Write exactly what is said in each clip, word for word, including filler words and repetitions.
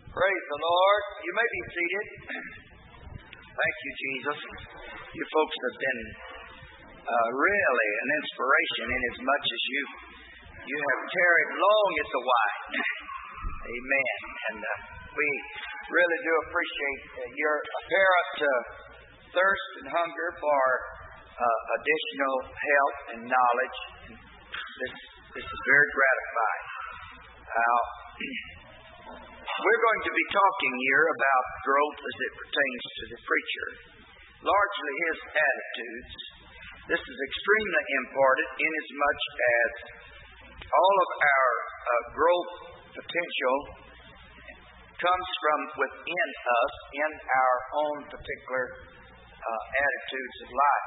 Praise the Lord. You may be seated. Thank you, Jesus. You folks have been uh, really an inspiration in as much as you you have tarried long at the wine. Amen. And uh, we really do appreciate uh, your apparent uh, thirst and hunger for uh, additional help and knowledge. And this this is very gratifying. Uh, We're going to be talking here about growth as it pertains to the preacher, largely his attitudes. This is extremely important inasmuch as all of our uh, growth potential comes from within us in our own particular uh, attitudes of life.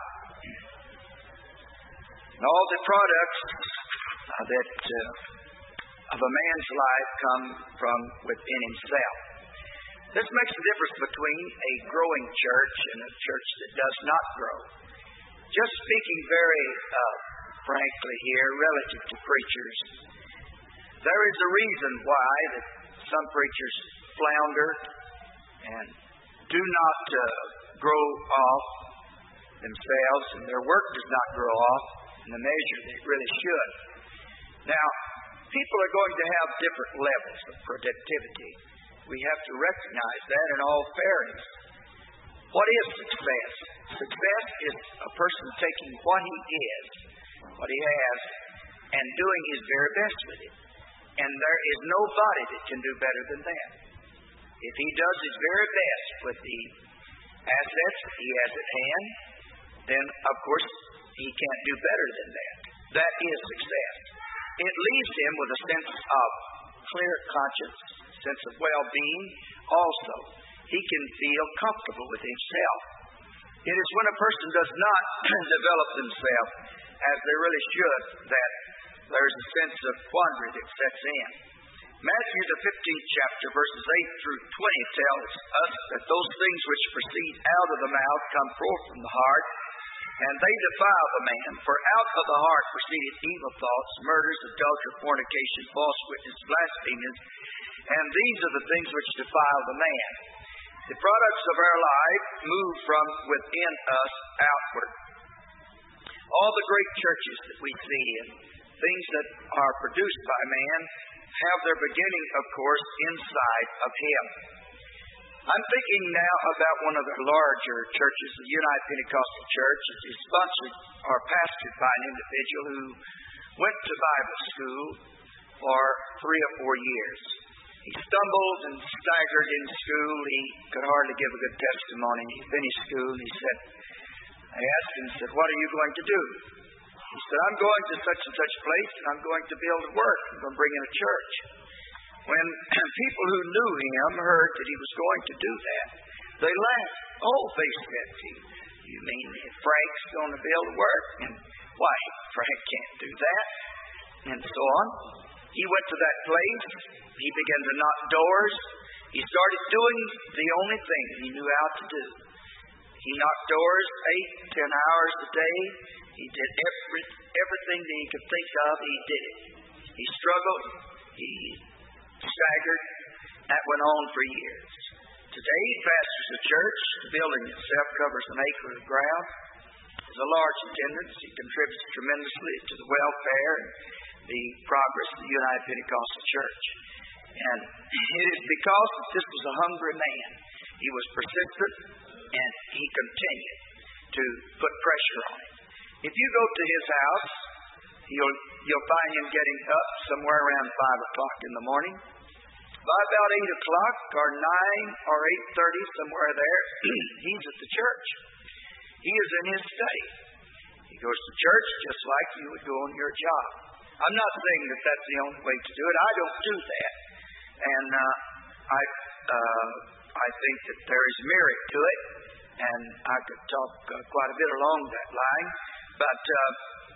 And all the products uh, that uh, of a man's life come from within himself. This makes a difference between a growing church and a church that does not grow. Just speaking very uh, frankly here, relative to preachers, there is a reason why that some preachers flounder and do not uh, grow off themselves, and their work does not grow off in the measure that it really should. Now, people are going to have different levels of productivity. We have to recognize that in all fairness. What is success? Success is a person taking what he is, what he has, and doing his very best with it. And there is nobody that can do better than that. If he does his very best with the assets that he has at hand, then of course he can't do better than that. That is success. It leaves him with a sense of clear conscience, sense of well-being. Also, he can feel comfortable with himself. It is when a person does not develop themselves as they really should that there is a sense of quandary that sets in. Matthew, the fifteenth chapter, verses eight through twenty, tells us that those things which proceed out of the mouth come forth from the heart, and they defile the man. For out of the heart proceedeth evil thoughts, murders, adultery, fornication, false witness, blasphemies, and these are the things which defile the man. The products of our life move from within us outward. All the great churches that we see and things that are produced by man have their beginning, of course, inside of him. I'm thinking now about one of the larger churches, the United Pentecostal Church. It is sponsored or pastored by an individual who went to Bible school for three or four years. He stumbled and staggered in school. He could hardly give a good testimony. He finished school and he said, I asked him, said, what are you going to do? He said, I'm going to such and such place and I'm going to build a work. I'm going to bring in a church. When people who knew him heard that he was going to do that, they laughed. Oh, they said, you mean Frank's going to build a work? And why, Frank can't do that. And so on. He went to that place. He began to knock doors. He started doing the only thing he knew how to do. He knocked doors eight, ten hours a day. He did every, everything that he could think of. He did it. He struggled. He staggered. That went on for years. Today he pastors a church. The building itself covers an acre of ground. There's a large attendance. He contributes tremendously to the welfare and the progress of the United Pentecostal Church. And it is because this was a hungry man. He was persistent and he continued to put pressure on it. If you go to his house, you'll, you'll find him getting up somewhere around five o'clock in the morning. By about eight o'clock or nine or eight thirty, somewhere there, he's at the church. He is in his study. He goes to church just like you would go on your job. I'm not saying that that's the only way to do it. I don't do that. And uh, I uh, I think that there is merit to it. And I could talk uh, quite a bit along that line. But uh,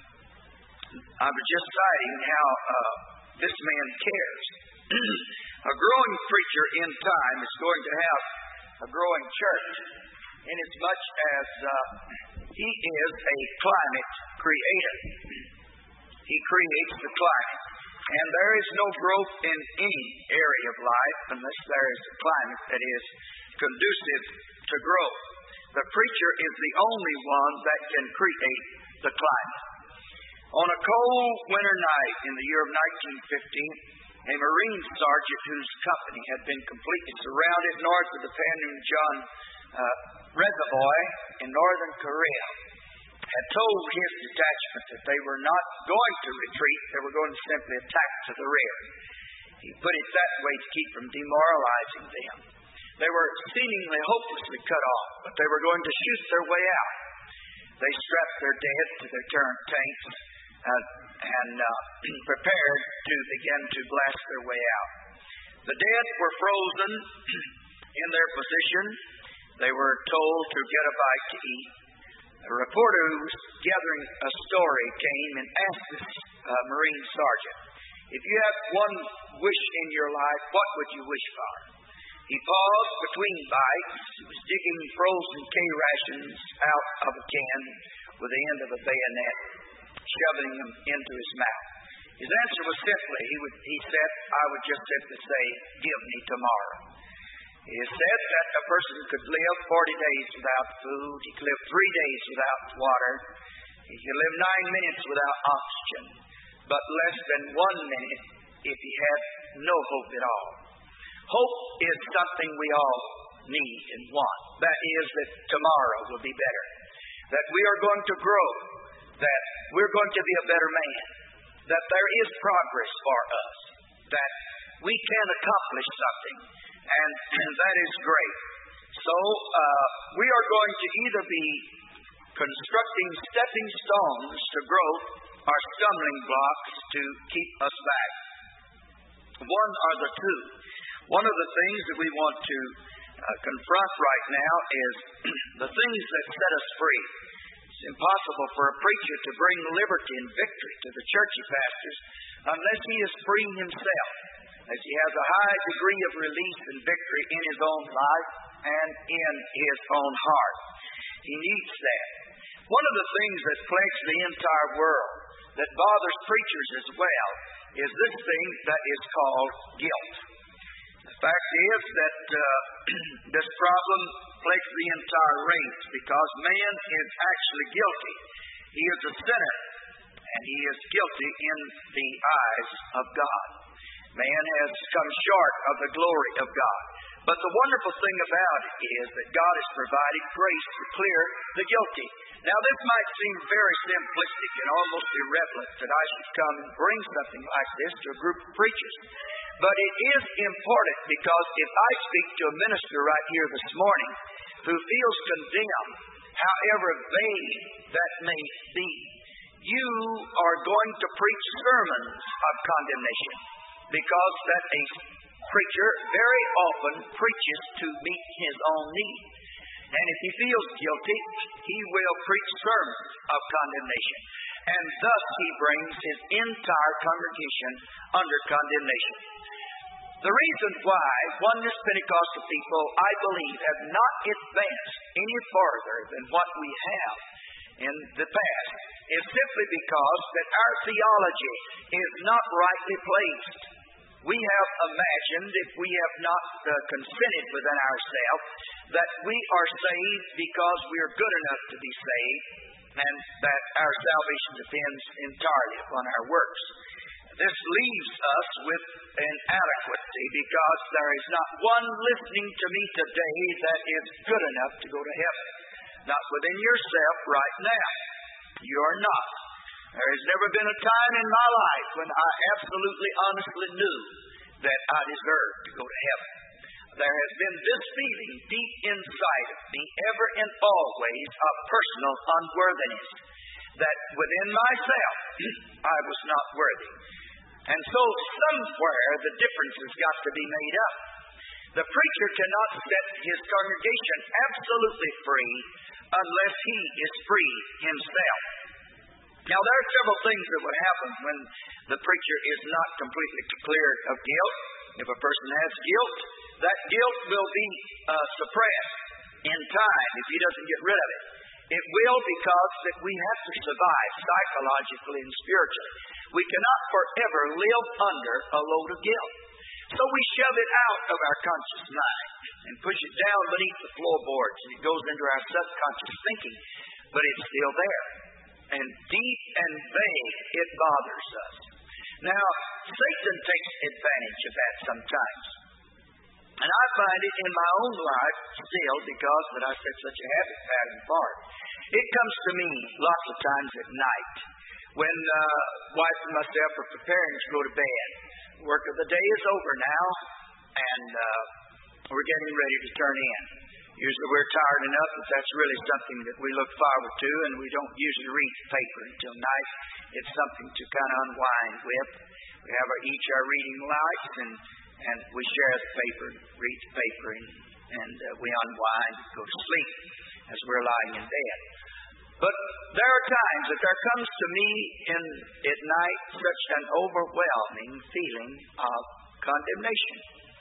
I was just citing how uh, this man cares. A growing preacher in time is going to have a growing church, inasmuch as uh, he is a climate creator. He creates the climate. And there is no growth in any area of life unless there is a climate that is conducive to growth. The preacher is the only one that can create the climate. On a cold winter night in the year of nineteen fifteen, a Marine sergeant whose company had been completely surrounded north of the Panmunjom uh, Reservoir in northern Korea had told his detachment that they were not going to retreat, they were going to simply attack to the rear. He put it that way to keep from demoralizing them. They were seemingly hopelessly cut off, but they were going to shoot their way out. They strapped their dead to their turret tanks uh, and uh, prepared to begin to blast their way out. The dead were frozen in their position. They were told to get a bite to eat. A reporter who was gathering a story came and asked this uh, Marine sergeant, "If you had one wish in your life, what would you wish for?" He paused between bites. He was digging frozen K-rations out of a can with the end of a bayonet, shoving them into his mouth. His answer was simply, he, would, he said, I would just simply say, "Give me tomorrow." He said that a person could live forty days without food. He could live three days without water. He could live nine minutes without oxygen, but less than one minute if he had no hope at all. Hope is something we all need and want. That is that tomorrow will be better, that we are going to grow, that we're going to be a better man, that there is progress for us, that we can accomplish something, and, and that is great. So uh, we are going to either be constructing stepping stones to growth or stumbling blocks to keep us back. One or the two. One of the things that we want to uh, confront right now is the things that set us free. It's impossible for a preacher to bring liberty and victory to the church he pastors unless he is free himself, as he has a high degree of release and victory in his own life and in his own heart. He needs that. One of the things that plagues the entire world, that bothers preachers as well, is this thing that is called guilt. The fact is that uh, this problem plagues the entire race because man is actually guilty. He is a sinner, and he is guilty in the eyes of God. Man has come short of the glory of God. But the wonderful thing about it is that God has provided grace to clear the guilty. Now, this might seem very simplistic and almost irrelevant that I should come and bring something like this to a group of preachers. But it is important because if I speak to a minister right here this morning who feels condemned, however vague that may be, you are going to preach sermons of condemnation because that a preacher very often preaches to meet his own need. And if he feels guilty, he will preach sermons of condemnation. And thus he brings his entire congregation under condemnation. The reason why Oneness Pentecostal people, I believe, have not advanced any farther than what we have in the past is simply because that our theology is not rightly placed. We have imagined, if we have not uh, consented within ourselves, that we are saved because we are good enough to be saved, and that our salvation depends entirely upon our works. This leaves us with inadequacy because there is not one listening to me today that is good enough to go to heaven. Not within yourself right now. You are not. There has never been a time in my life when I absolutely honestly knew that I deserved to go to heaven. There has been this feeling deep inside of me, ever and always, of personal unworthiness, that within myself I was not worthy. And so somewhere the difference has got to be made up. The preacher cannot set his congregation absolutely free unless he is free himself. Now, there are several things that would happen when the preacher is not completely cleared of guilt. If a person has guilt, that guilt will be uh, suppressed in time if he doesn't get rid of it. It will because that we have to survive psychologically and spiritually. We cannot forever live under a load of guilt. So we shove it out of our conscious mind and push it down beneath the floorboards, and it goes into our subconscious thinking. But it's still there. And deep and vague, it bothers us. Now, Satan takes advantage of that sometimes. And I find it in my own life still, because that I set such a habit pattern for it. It comes to me lots of times at night when uh, wife and myself are preparing to go to bed. Work of the day is over now, and uh, we're getting ready to turn in. Usually we're tired enough that that's really something that we look forward to, and we don't usually read the paper until night. It's something to kind of unwind with. We have our, each our reading lights, and, and we share the paper, read the paper, and, and uh, we unwind, go to sleep as we're lying in bed. But there are times that there comes to me in at night such an overwhelming feeling of condemnation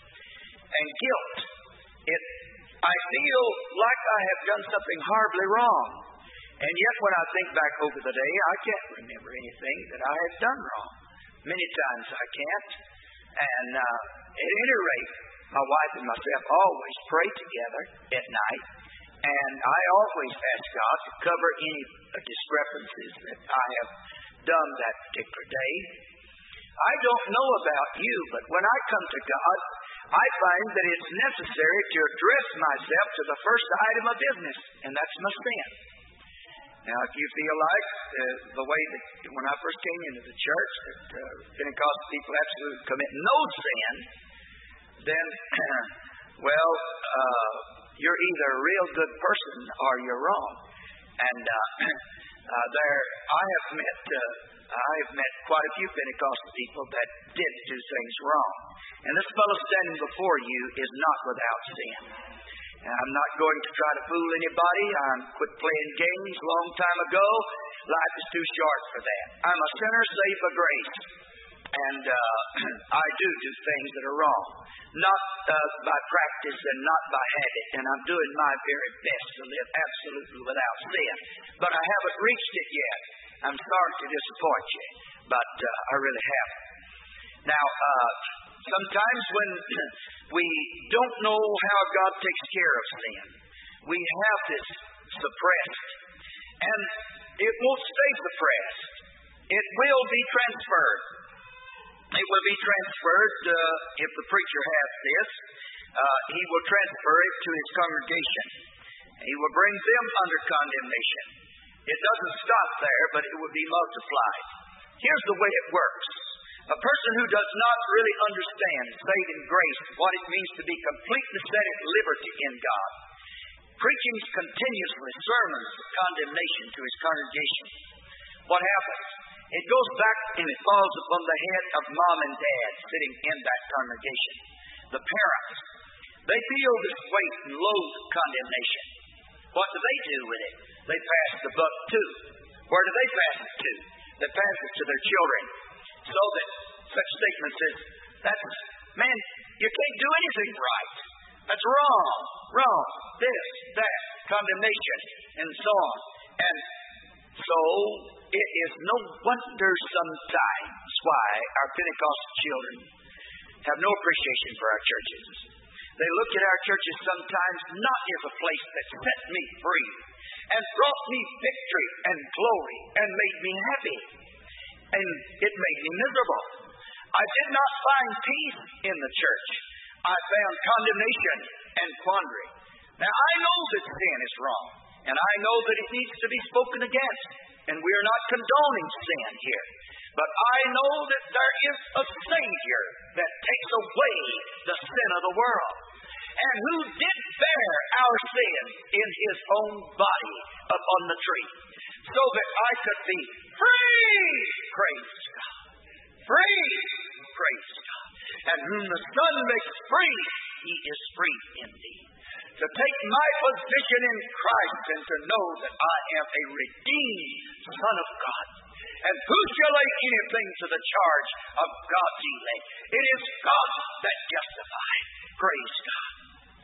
and guilt. It, I feel like I have done something horribly wrong. And yet when I think back over the day, I can't remember anything that I have done wrong. Many times I can't. And uh, at any rate, my wife and myself always pray together at night. And I always ask God to cover any discrepancies that I have done that particular day. I don't know about you, but when I come to God, I find that it's necessary to address myself to the first item of business, and that's my sin. Now, if you feel like uh, the way that when I first came into the church, that uh, Pentecostal people absolutely commit no sin, then, well, uh, you're either a real good person or you're wrong. And uh, uh, there, I have met, uh, I have met quite a few Pentecostal people that did do things wrong. And this fellow standing before you is not without sin. And I'm not going to try to fool anybody. I quit playing games a long time ago. Life is too short for that. I'm a sinner saved by grace. And uh, I do do things that are wrong. Not uh, by practice and not by habit. And I'm doing my very best to live absolutely without sin. But I haven't reached it yet. I'm sorry to disappoint you. But uh, I really haven't. Now, uh, sometimes when we don't know how God takes care of sin, we have this suppressed. And it won't stay suppressed. It will be transferred. It will be transferred, uh, if the preacher has this, uh, he will transfer it to his congregation. He will bring them under condemnation. It doesn't stop there, but it will be multiplied. Here's the way it works. A person who does not really understand saving grace, what it means to be completely set at liberty in God, preaching continuously sermons of condemnation to his congregation, what happens? It goes back and it falls upon the head of mom and dad sitting in that congregation. The parents, they feel this weight and load of condemnation. What do they do with it? They pass the buck too. Where do they pass it to? They pass it to their children. So that such statements as, that's, man, you can't do anything right. That's wrong, wrong, this, that, condemnation, and so on. And so it is no wonder sometimes why our Pentecostal children have no appreciation for our churches. They look at our churches sometimes not as a place that set me free and brought me victory and glory and made me happy. And it made me miserable. I did not find peace in the church. I found condemnation and quandary. Now, I know that sin is wrong, and I know that it needs to be spoken against, and we are not condoning sin here. But I know that there is a Savior that takes away the sin of the world, and who did bear our sins in His own body upon the tree, so that I could be free, praise God, free, praise God. And whom the Son makes free, he is free indeed. To take my position in Christ and to know that I am a redeemed Son of God. And who shall lay anything to the charge of God's elect? It is God that justifies. Praise God.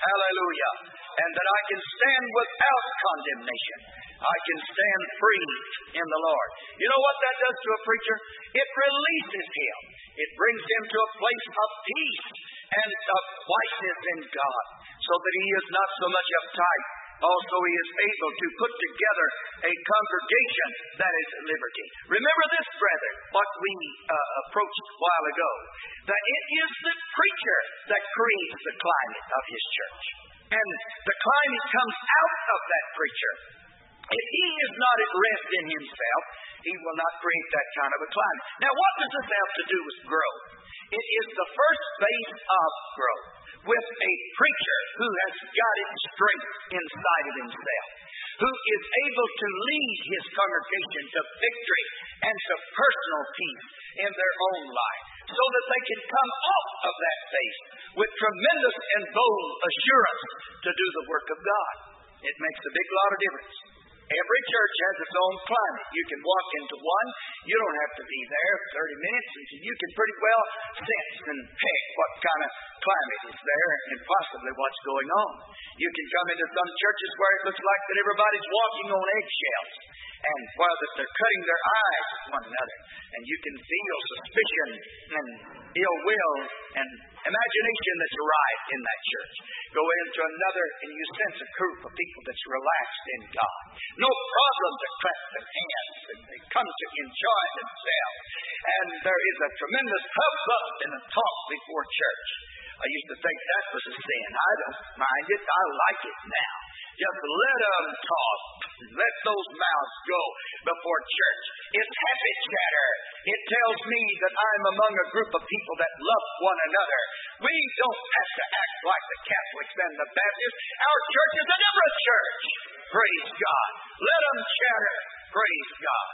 Hallelujah. And that I can stand without condemnation. I can stand free in the Lord. You know what that does to a preacher? It releases him. It brings him to a place of peace and of quietness in God, so that he is not so much uptight. Also, he is able to put together a congregation that is at liberty. Remember this, brethren, what we uh, approached a while ago, that it is the preacher that creates the climate of his church. And the climate comes out of that preacher. If he is not at rest in himself, he will not create that kind of a climate. Now, what does this have to do with growth? It is the first base of growth, with a preacher who has got its strength inside of himself, who is able to lead his congregation to victory and to personal peace in their own life, so that they can come off of that base with tremendous and bold assurance to do the work of God. It makes a big lot of difference. Every church has its own climate. You can walk into one. You don't have to be there thirty minutes until you can pretty well sense and pick what kind of climate is there and possibly what's going on. You can come into some churches where it looks like that everybody's walking on eggshells, and while that they're cutting their eyes at one another, and you can feel suspicion and ill will and imagination that's arrived in that church. Go into another and you sense a group of people that's relaxed in God. No problem to clap their hands, and they come to enjoy themselves. And there is a tremendous hubbub and a talk before church. I used to think that was a sin. I don't mind it. I like it now. Just let them talk. Let those mouths go before church. It's happy chatter. It tells me that I'm among a group of people that love one another. We don't have to act like the Catholics and the Baptists. Our church is a different church. Praise God. Let them chatter. Praise God.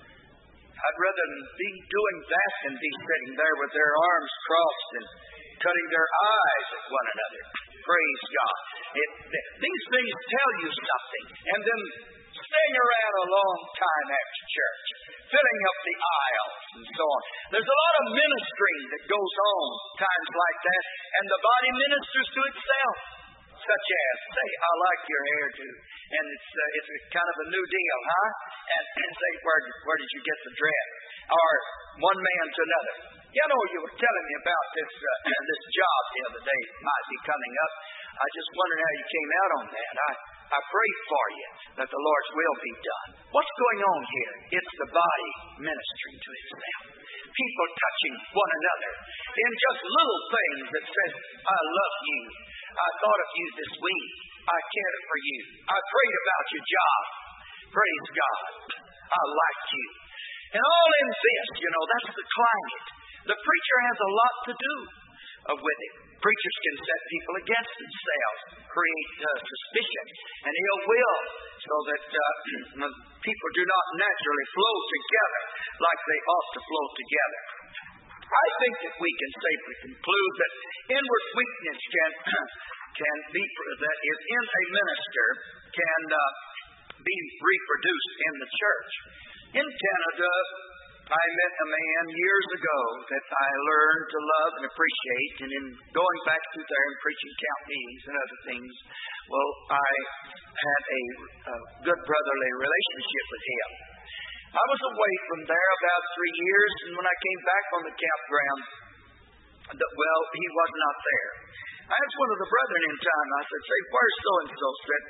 I'd rather be doing that than be sitting there with their arms crossed and cutting their eyes at one another. Praise God. It, th- these things tell you something. And then staying around a long time after church, filling up the aisles and so on. There's a lot of ministering that goes on times like that, and the body ministers to itself. Such as, say, I like your hairdo, and it's uh, it's a kind of a new deal, huh? And, and say, where, where did you get the dress? Or one man to another. You know, you were telling me about this uh, this job the other day might be coming up. I just wondered how you came out on that. I, I pray for you that the Lord's will be done. What's going on here? It's the body ministering to itself. People touching one another in just little things that says, I love you. I thought of you this week. I cared for you. I prayed about your job. Praise God. I liked you. And all in this, you know, that's the climate. The preacher has a lot to do uh, with it. Preachers can set people against themselves, create uh, suspicion and ill will, so that uh, people do not naturally flow together like they ought to flow together. I think that we can safely conclude that inward weakness can can be that is in a minister can uh, be reproduced in the church. In Canada, I met a man years ago that I learned to love and appreciate, and in going back through there and preaching camp meetings and other things, well, I had a, a good brotherly relationship with him. I was away from there about three years, and when I came back on the campground, the, well, he was not there. I asked one of the brethren in town, I said, say, where's so-and-so? Said,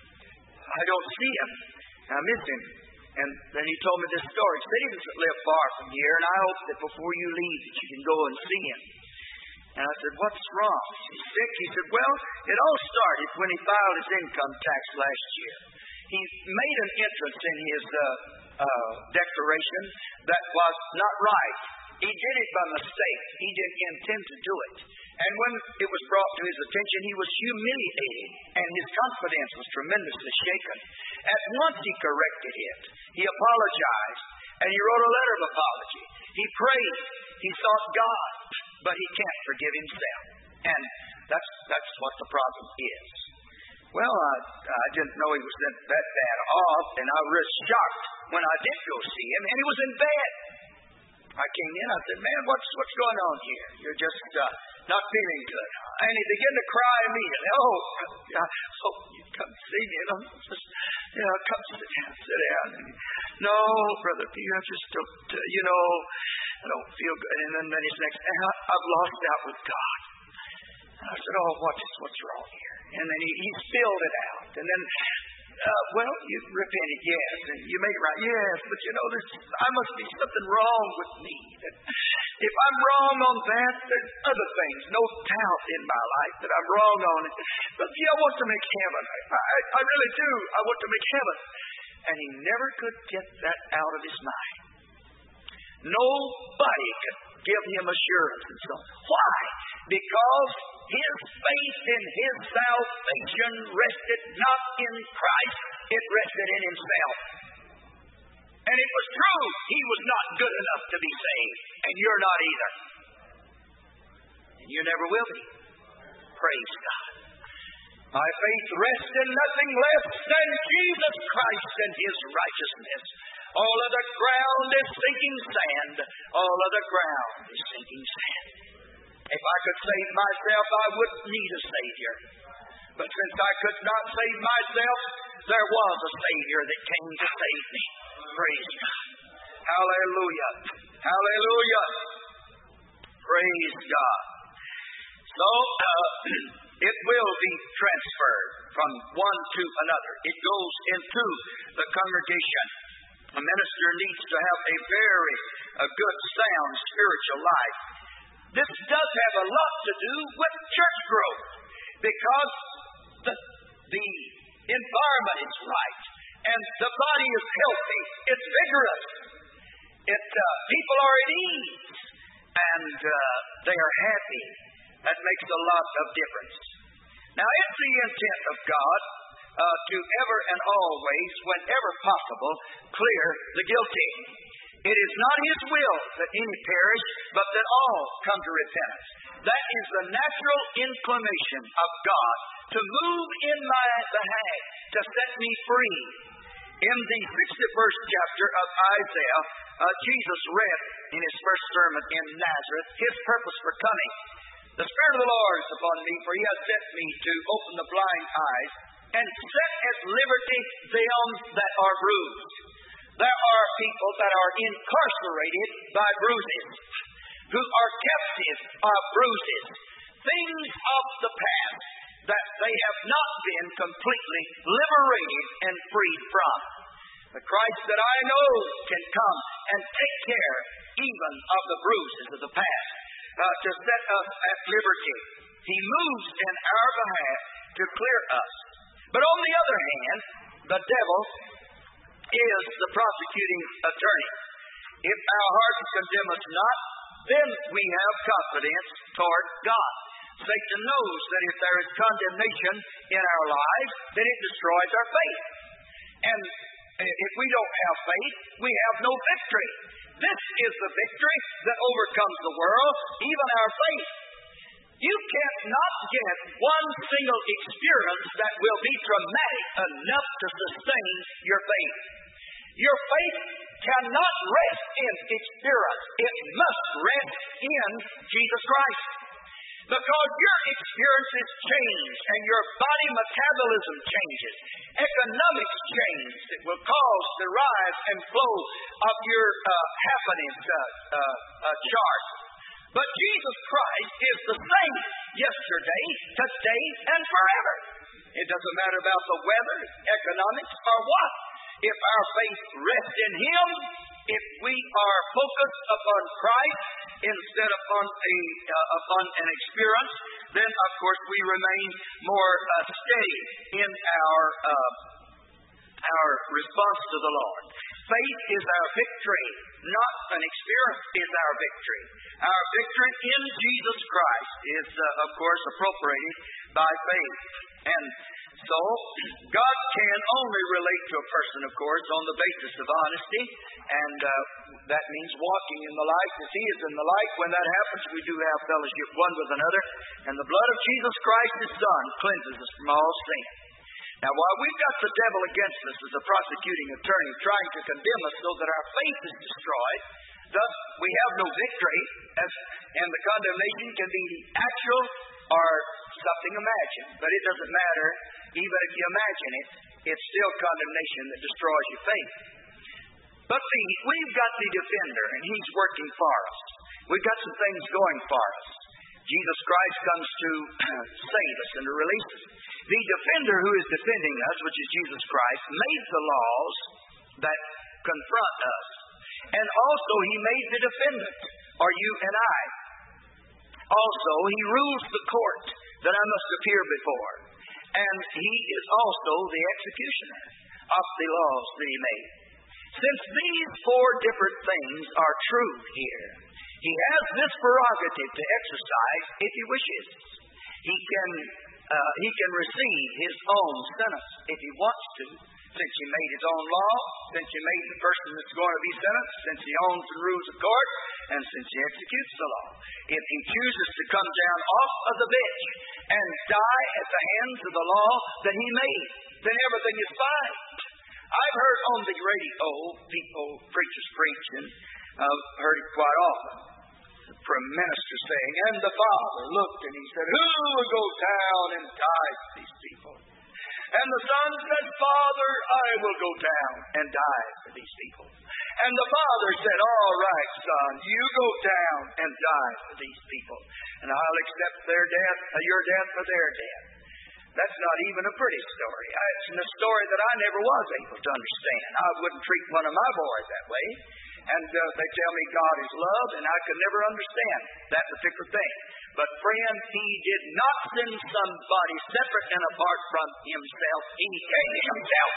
I don't see him. I miss him. And then he told me this story. He said he doesn't live far from here, and I hope that before you leave that you can go and see him. And I said, what's wrong? He's sick? He said, well, it all started when he filed his income tax last year. He made an entrance in his uh, uh, declaration that was not right. He did it by mistake. He didn't intend to do it. And when it was brought to his attention, he was humiliated, and his confidence was tremendously shaken. At once he corrected it. He apologized, and he wrote a letter of apology. He prayed. He sought God, but he can't forgive himself. And that's that's what the problem is. Well, I, I didn't know he was that, that bad off, and I was shocked when I did go see him, and he was in bed. I came in, I said, man, what's what's going on here? You're just uh, not feeling good. And he began to cry immediately. Oh, I hope you come see me. And I'm just, you know, come sit down, sit down. And, no, Brother Peter, I just don't, uh, you know, I don't feel good. And then, then he's next, I've lost out with God. And I said, oh, what's, what's wrong here? And then he, he spilled it out. And then, uh, well, you repented, yes. And you made it right, yes. But you know, there's, I must be something wrong with me. That if I'm wrong on that, there's other things, no doubt in my life that I'm wrong on it. But see, I want to make heaven. I, I, I really do. I want to make heaven. And he never could get that out of his mind. Nobody could give him assurance and so on. Why? Because his faith in his salvation rested not in Christ, it rested in himself. And it was true, he was not good enough to be saved, and you're not either. And you never will be. Praise God. My faith rests in nothing less than Jesus Christ and his righteousness. All other ground is sinking sand. All other ground is sinking sand. If I could save myself, I wouldn't need a Savior. But since I could not save myself, there was a Savior that came to save me. Praise God. Hallelujah. Hallelujah. Praise God. So, uh, it will be transferred from one to another. It goes into the congregation. A minister needs to have a very a good, sound spiritual life. This does have a lot to do with church growth because the, the environment is right and the body is healthy. It's vigorous. It, uh, people are at ease and uh, they are happy. That makes a lot of difference. Now, it's the intent of God uh, to ever and always, whenever possible, clear the guilty. It is not His will that any perish, but that all come to repentance. That is the natural inclination of God to move in my behalf, to set me free. In the sixty-first chapter of Isaiah, uh, Jesus read in His first sermon in Nazareth His purpose for coming. The Spirit of the Lord is upon me, for He has sent me to open the blind eyes and set at liberty them that are bruised. There are people that are incarcerated by bruises, who are captive of bruises, things of the past that they have not been completely liberated and freed from. The Christ that I know can come and take care even of the bruises of the past, uh, to set us at liberty. He moves in our behalf to clear us. But on the other hand, the devil is the prosecuting attorney. If our hearts condemn us not, then we have confidence toward God. Satan knows that if there is condemnation in our lives, then it destroys our faith. And if we don't have faith, we have no victory. This is the victory that overcomes the world, even our faith. You cannot get one single experience that will be traumatic enough to sustain your faith. Your faith cannot rest in experience. It must rest in Jesus Christ. Because your experiences change and your body metabolism changes. Economics change. It will cause the rise and flow of your uh, happenings uh, uh, uh, chart. But Jesus Christ is the same yesterday, today, and forever. It doesn't matter about the weather, economics, or what. If our faith rests in Him, if we are focused upon Christ instead upon a uh, upon an experience, then of course we remain more uh, steady in our uh, our response to the Lord. Faith is our victory, not an experience is our victory. Our victory in Jesus Christ is, uh, of course, appropriated by faith. And so, God can only relate to a person, of course, on the basis of honesty, and uh, that means walking in the light as He is in the light. When that happens, we do have fellowship one with another, and the blood of Jesus Christ, His Son, cleanses us from all sin. Now, while we've got the devil against us as a prosecuting attorney trying to condemn us so that our faith is destroyed, Thus, we have no victory, as, and the condemnation can be actual or something imagined. But it doesn't matter. Even if you imagine it, it's still condemnation that destroys your faith. But see, we've got the defender, and he's working for us. We've got some things going for us. Jesus Christ comes to save us and to release us. The defender who is defending us, which is Jesus Christ, made the laws that confront us. And also, he made the defendant, or you and I. Also, he rules the court that I must appear before. And he is also the executioner of the laws that he made. Since these four different things are true here, he has this prerogative to exercise if he wishes. He can, uh, he can receive his own sentence if he wants to. Since he made his own law, since he made the person that's going to be sentenced, since he owns and rules the court, and since he executes the law. If he chooses to come down off of the bench and die at the hands of the law that he made, then everything is fine. I've heard on the radio people, preachers preach, and I've heard it quite often. The minister saying, and the Father looked and he said, who will go down and die for these people? And the Son said, Father, I will go down and die for these people. And the Father said, all right, Son, you go down and die for these people. And I'll accept their death, uh, your death for their death. That's not even a pretty story. It's a story that I never was able to understand. I wouldn't treat one of my boys that way. And uh, they tell me God is love, and I could never understand that particular thing. But friend, he did not send somebody separate and apart from himself. He came himself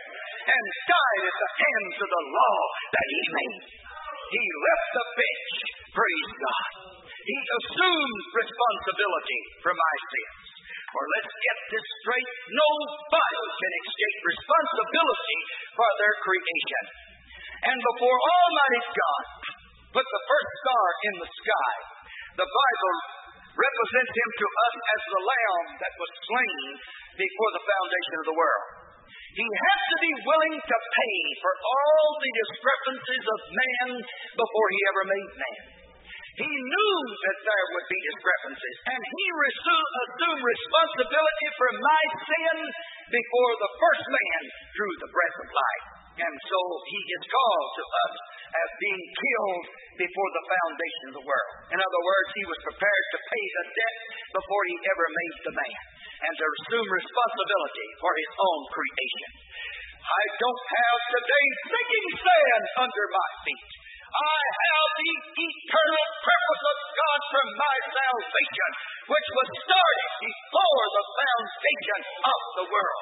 and died at the hands of the law that he made. He left the bench, praise God. He assumed responsibility for my sins. For let's get this straight, nobody can escape responsibility for their creation. And before Almighty God put the first star in the sky, the Bible represents him to us as the lamb that was slain before the foundation of the world. He had to be willing to pay for all the discrepancies of man before he ever made man. He knew that there would be discrepancies, and he assumed responsibility for my sin before the first man drew the breath of life. And so he is called to us as being killed before the foundation of the world. In other words, he was prepared to pay the debt before he ever made the man, and to assume responsibility for his own creation. I don't have today sinking sand under my feet. I have the eternal purpose of God for my salvation, which was started before the foundation of the world.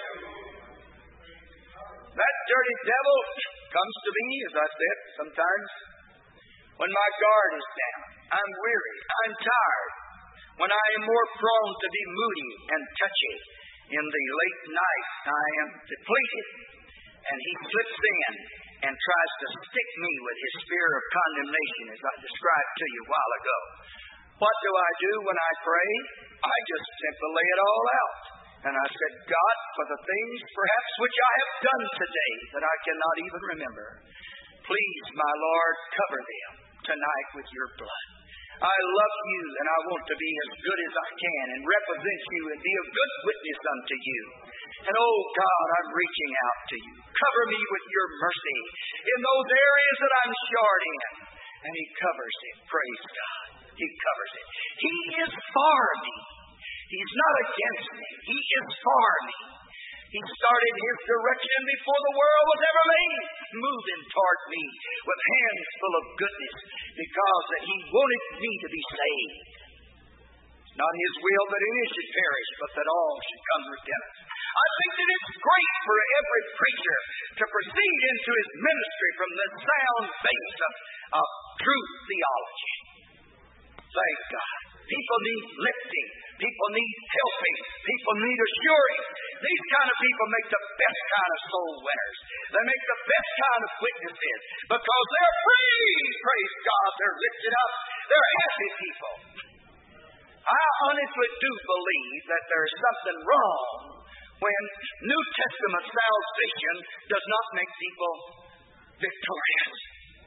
That dirty devil comes to me, as I said, sometimes when my guard is down. I'm weary. I'm tired. When I am more prone to be moody and touchy. In the late night, I am depleted. And he slips in and tries to stick me with his spear of condemnation, as I described to you a while ago. What do I do when I pray? I just simply lay it all out. And I said, God, for the things perhaps which I have done today that I cannot even remember, please, my Lord, cover them tonight with your blood. I love you, and I want to be as good as I can and represent you and be a good witness unto you. And oh God, I'm reaching out to you. Cover me with your mercy in those areas that I'm short in. And he covers it. Praise God. He covers it. He is for me. He's not against me. He is for me. He started his direction before the world was ever made, moving toward me with hands full of goodness, because that he wanted me to be saved. It's not his will that any should perish, but that all should come to repentance. I think that it's great for every preacher to proceed into his ministry from the sound base of, of true theology. Thank God. People need lifting. People need helping. People need assuring. These kind of people make the best kind of soul winners. They make the best kind of witnesses because they're free. Praise God. They're lifted up. They're happy people. I honestly do believe that there's something wrong when New Testament salvation does not make people victorious.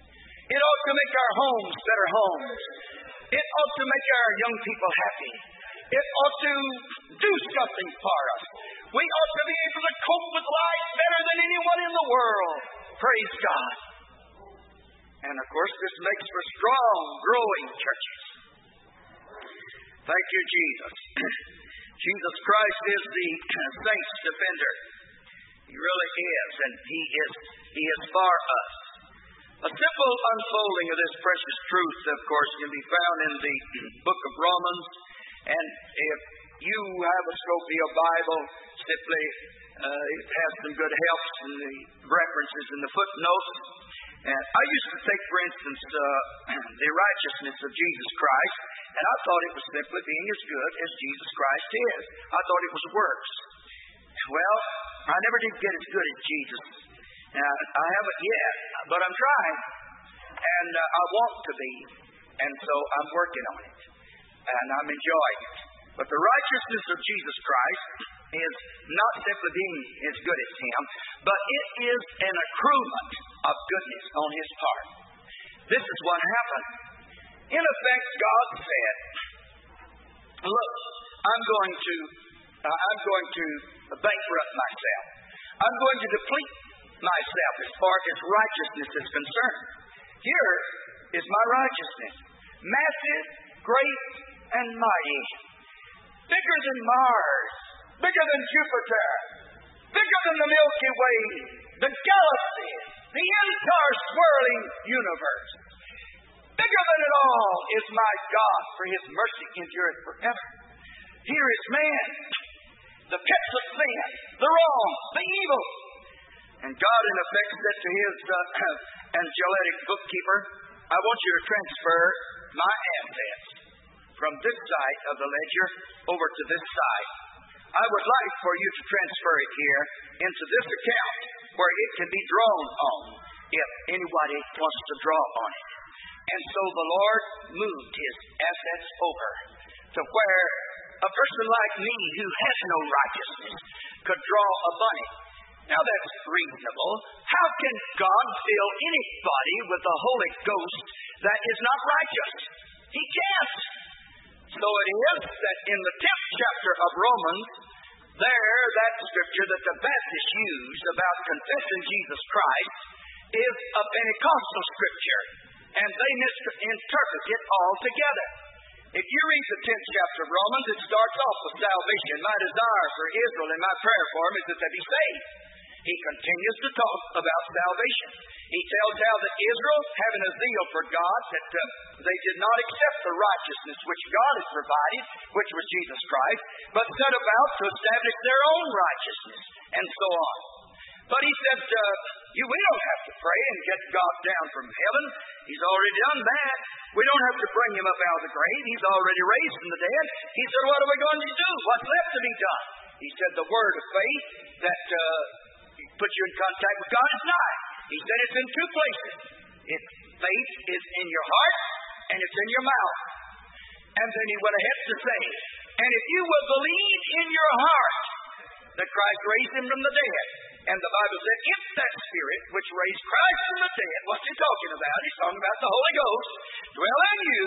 It ought to make our homes better homes. It ought to make our young people happy. It ought to do something for us. We ought to be able to cope with life better than anyone in the world. Praise God. And of course, this makes for strong, growing churches. Thank you, Jesus. Jesus Christ is the saints' defender. He really is, and He is, He is for us. A simple unfolding of this precious truth, of course, can be found in the book of Romans. And if you have a Scofield Bible, simply uh, it has some good helps in the references in the footnotes. And I used to take, for instance, uh, the righteousness of Jesus Christ, and I thought it was simply being as good as Jesus Christ is. I thought it was works. Well, I never did get as good as Jesus. Now, I haven't yet, but I'm trying, and uh, I want to be, and so I'm working on it, and I'm enjoying it. But the righteousness of Jesus Christ is not simply being as good as Him, but it is an accruement of goodness on His part. This is what happened. In effect, God said, look, I'm going to, uh, I'm going to bankrupt myself. I'm going to deplete myself as far as righteousness is concerned. Here is my righteousness. Massive, great, and mighty. Bigger than Mars. Bigger than Jupiter. Bigger than the Milky Way. The galaxy. The entire swirling universe. Bigger than it all is my God, for His mercy endureth forever. Here is man. The pits of sin. The wrong. The evil. And God, in effect, said to His uh, angelic bookkeeper, I want you to transfer my assets from this side of the ledger over to this side. I would like for you to transfer it here into this account where it can be drawn on if anybody wants to draw on it. And so the Lord moved His assets over to where a person like me who has no righteousness could draw upon it. Now that's reasonable. How can God fill anybody with the Holy Ghost that is not righteous? He can't. So it is that in the tenth chapter of Romans, there, that scripture that the Baptists use about confessing Jesus Christ is a Pentecostal scripture, and they misinterpret it altogether. If you read the tenth chapter of Romans, it starts off with salvation. My desire for Israel and my prayer for them is that they be saved. He continues to talk about salvation. He tells how that Israel, having a zeal for God, that uh, they did not accept the righteousness which God had provided, which was Jesus Christ, but set about to establish their own righteousness, and so on. But he said, uh, you, we don't have to pray and get God down from heaven. He's already done that. We don't have to bring Him up out of the grave. He's already raised from the dead. He said, what are we going to do? What's left to be done? He said, the word of faith that uh, puts you in contact with God is nigh. He said it's in two places. Its faith is in your heart and it's in your mouth. And then he went ahead to say, and if you will believe in your heart that Christ raised Him from the dead, and the Bible said, if that Spirit which raised Christ from the dead, what's He talking about? He's talking about the Holy Ghost, dwell in you,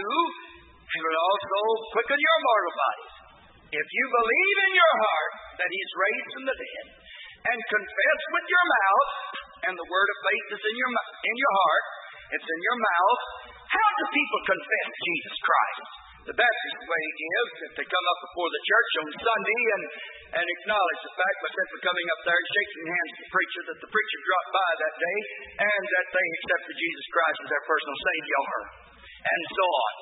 He will also quicken your mortal bodies. If you believe in your heart that He's raised from the dead, and confess with your mouth, and the word of faith is in your in your heart, it's in your mouth. How do people confess Jesus Christ? The Baptist way is that they come up before the church on Sunday and, and acknowledge the fact by simply coming up there and shaking hands with the preacher that the preacher dropped by that day and that they accepted Jesus Christ as their personal Savior, and so on.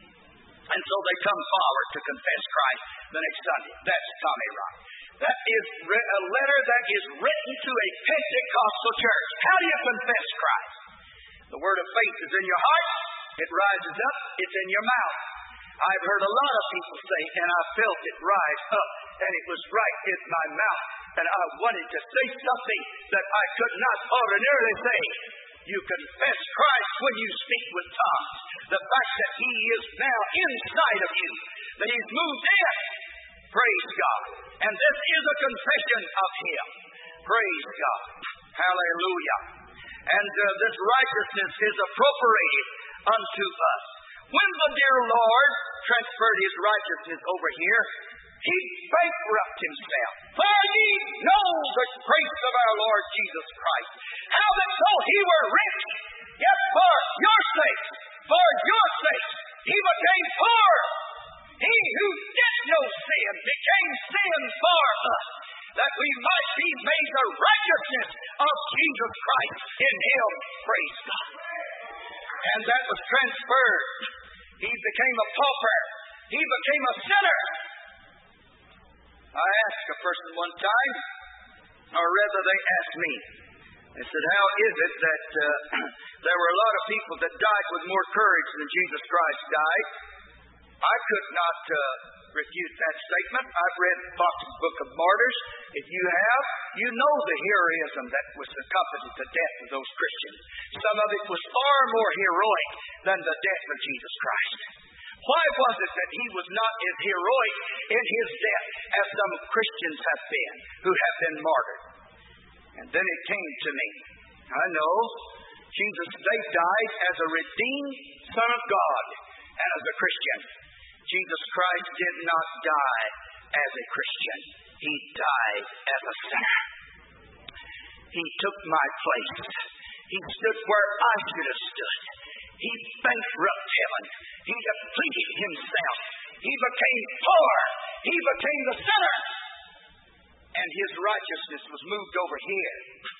And so they come forward to confess Christ the next Sunday. That's Tommy Rock. That is a letter that is written to a Pentecostal church. How do you confess Christ? The word of faith is in your heart. It rises up. It's in your mouth. I've heard a lot of people say, and I felt it rise up, and it was right in my mouth, and I wanted to say something that I could not ordinarily say. You confess Christ when you speak with tongues. The fact that He is now inside of you, that He's moved in. Praise God. And this is a confession of Him. Praise God. Hallelujah. And uh, this righteousness is appropriated unto us. When the dear Lord transferred His righteousness over here, He bankrupted Himself. For ye know the grace of our Lord Jesus Christ, how that though He were rich, yet for your sake, for your sake, He became poor. He who did no sin became sin for us, that we might be made the righteousness of Jesus Christ in Him. Praise God. And that was transferred. He became a pauper. He became a sinner. I asked a person one time, or rather they asked me, they said, how is it that uh, there were a lot of people that died with more courage than Jesus Christ died? I could not uh, refute that statement. I've read Fox's Book of Martyrs. If you have, you know the heroism that was accompanied the death of those Christians. Some of it was far more heroic than the death of Jesus Christ. Why was it that He was not as heroic in His death as some Christians have been, who have been martyred? And then it came to me. I know Jesus, they died as a redeemed Son of God and as a Christian. Jesus Christ did not die as a Christian. He died as a sinner. He took my place. He stood where I should have stood. He bankrupted heaven. He depleted Himself. He became poor. He became the sinner. And His righteousness was moved over here.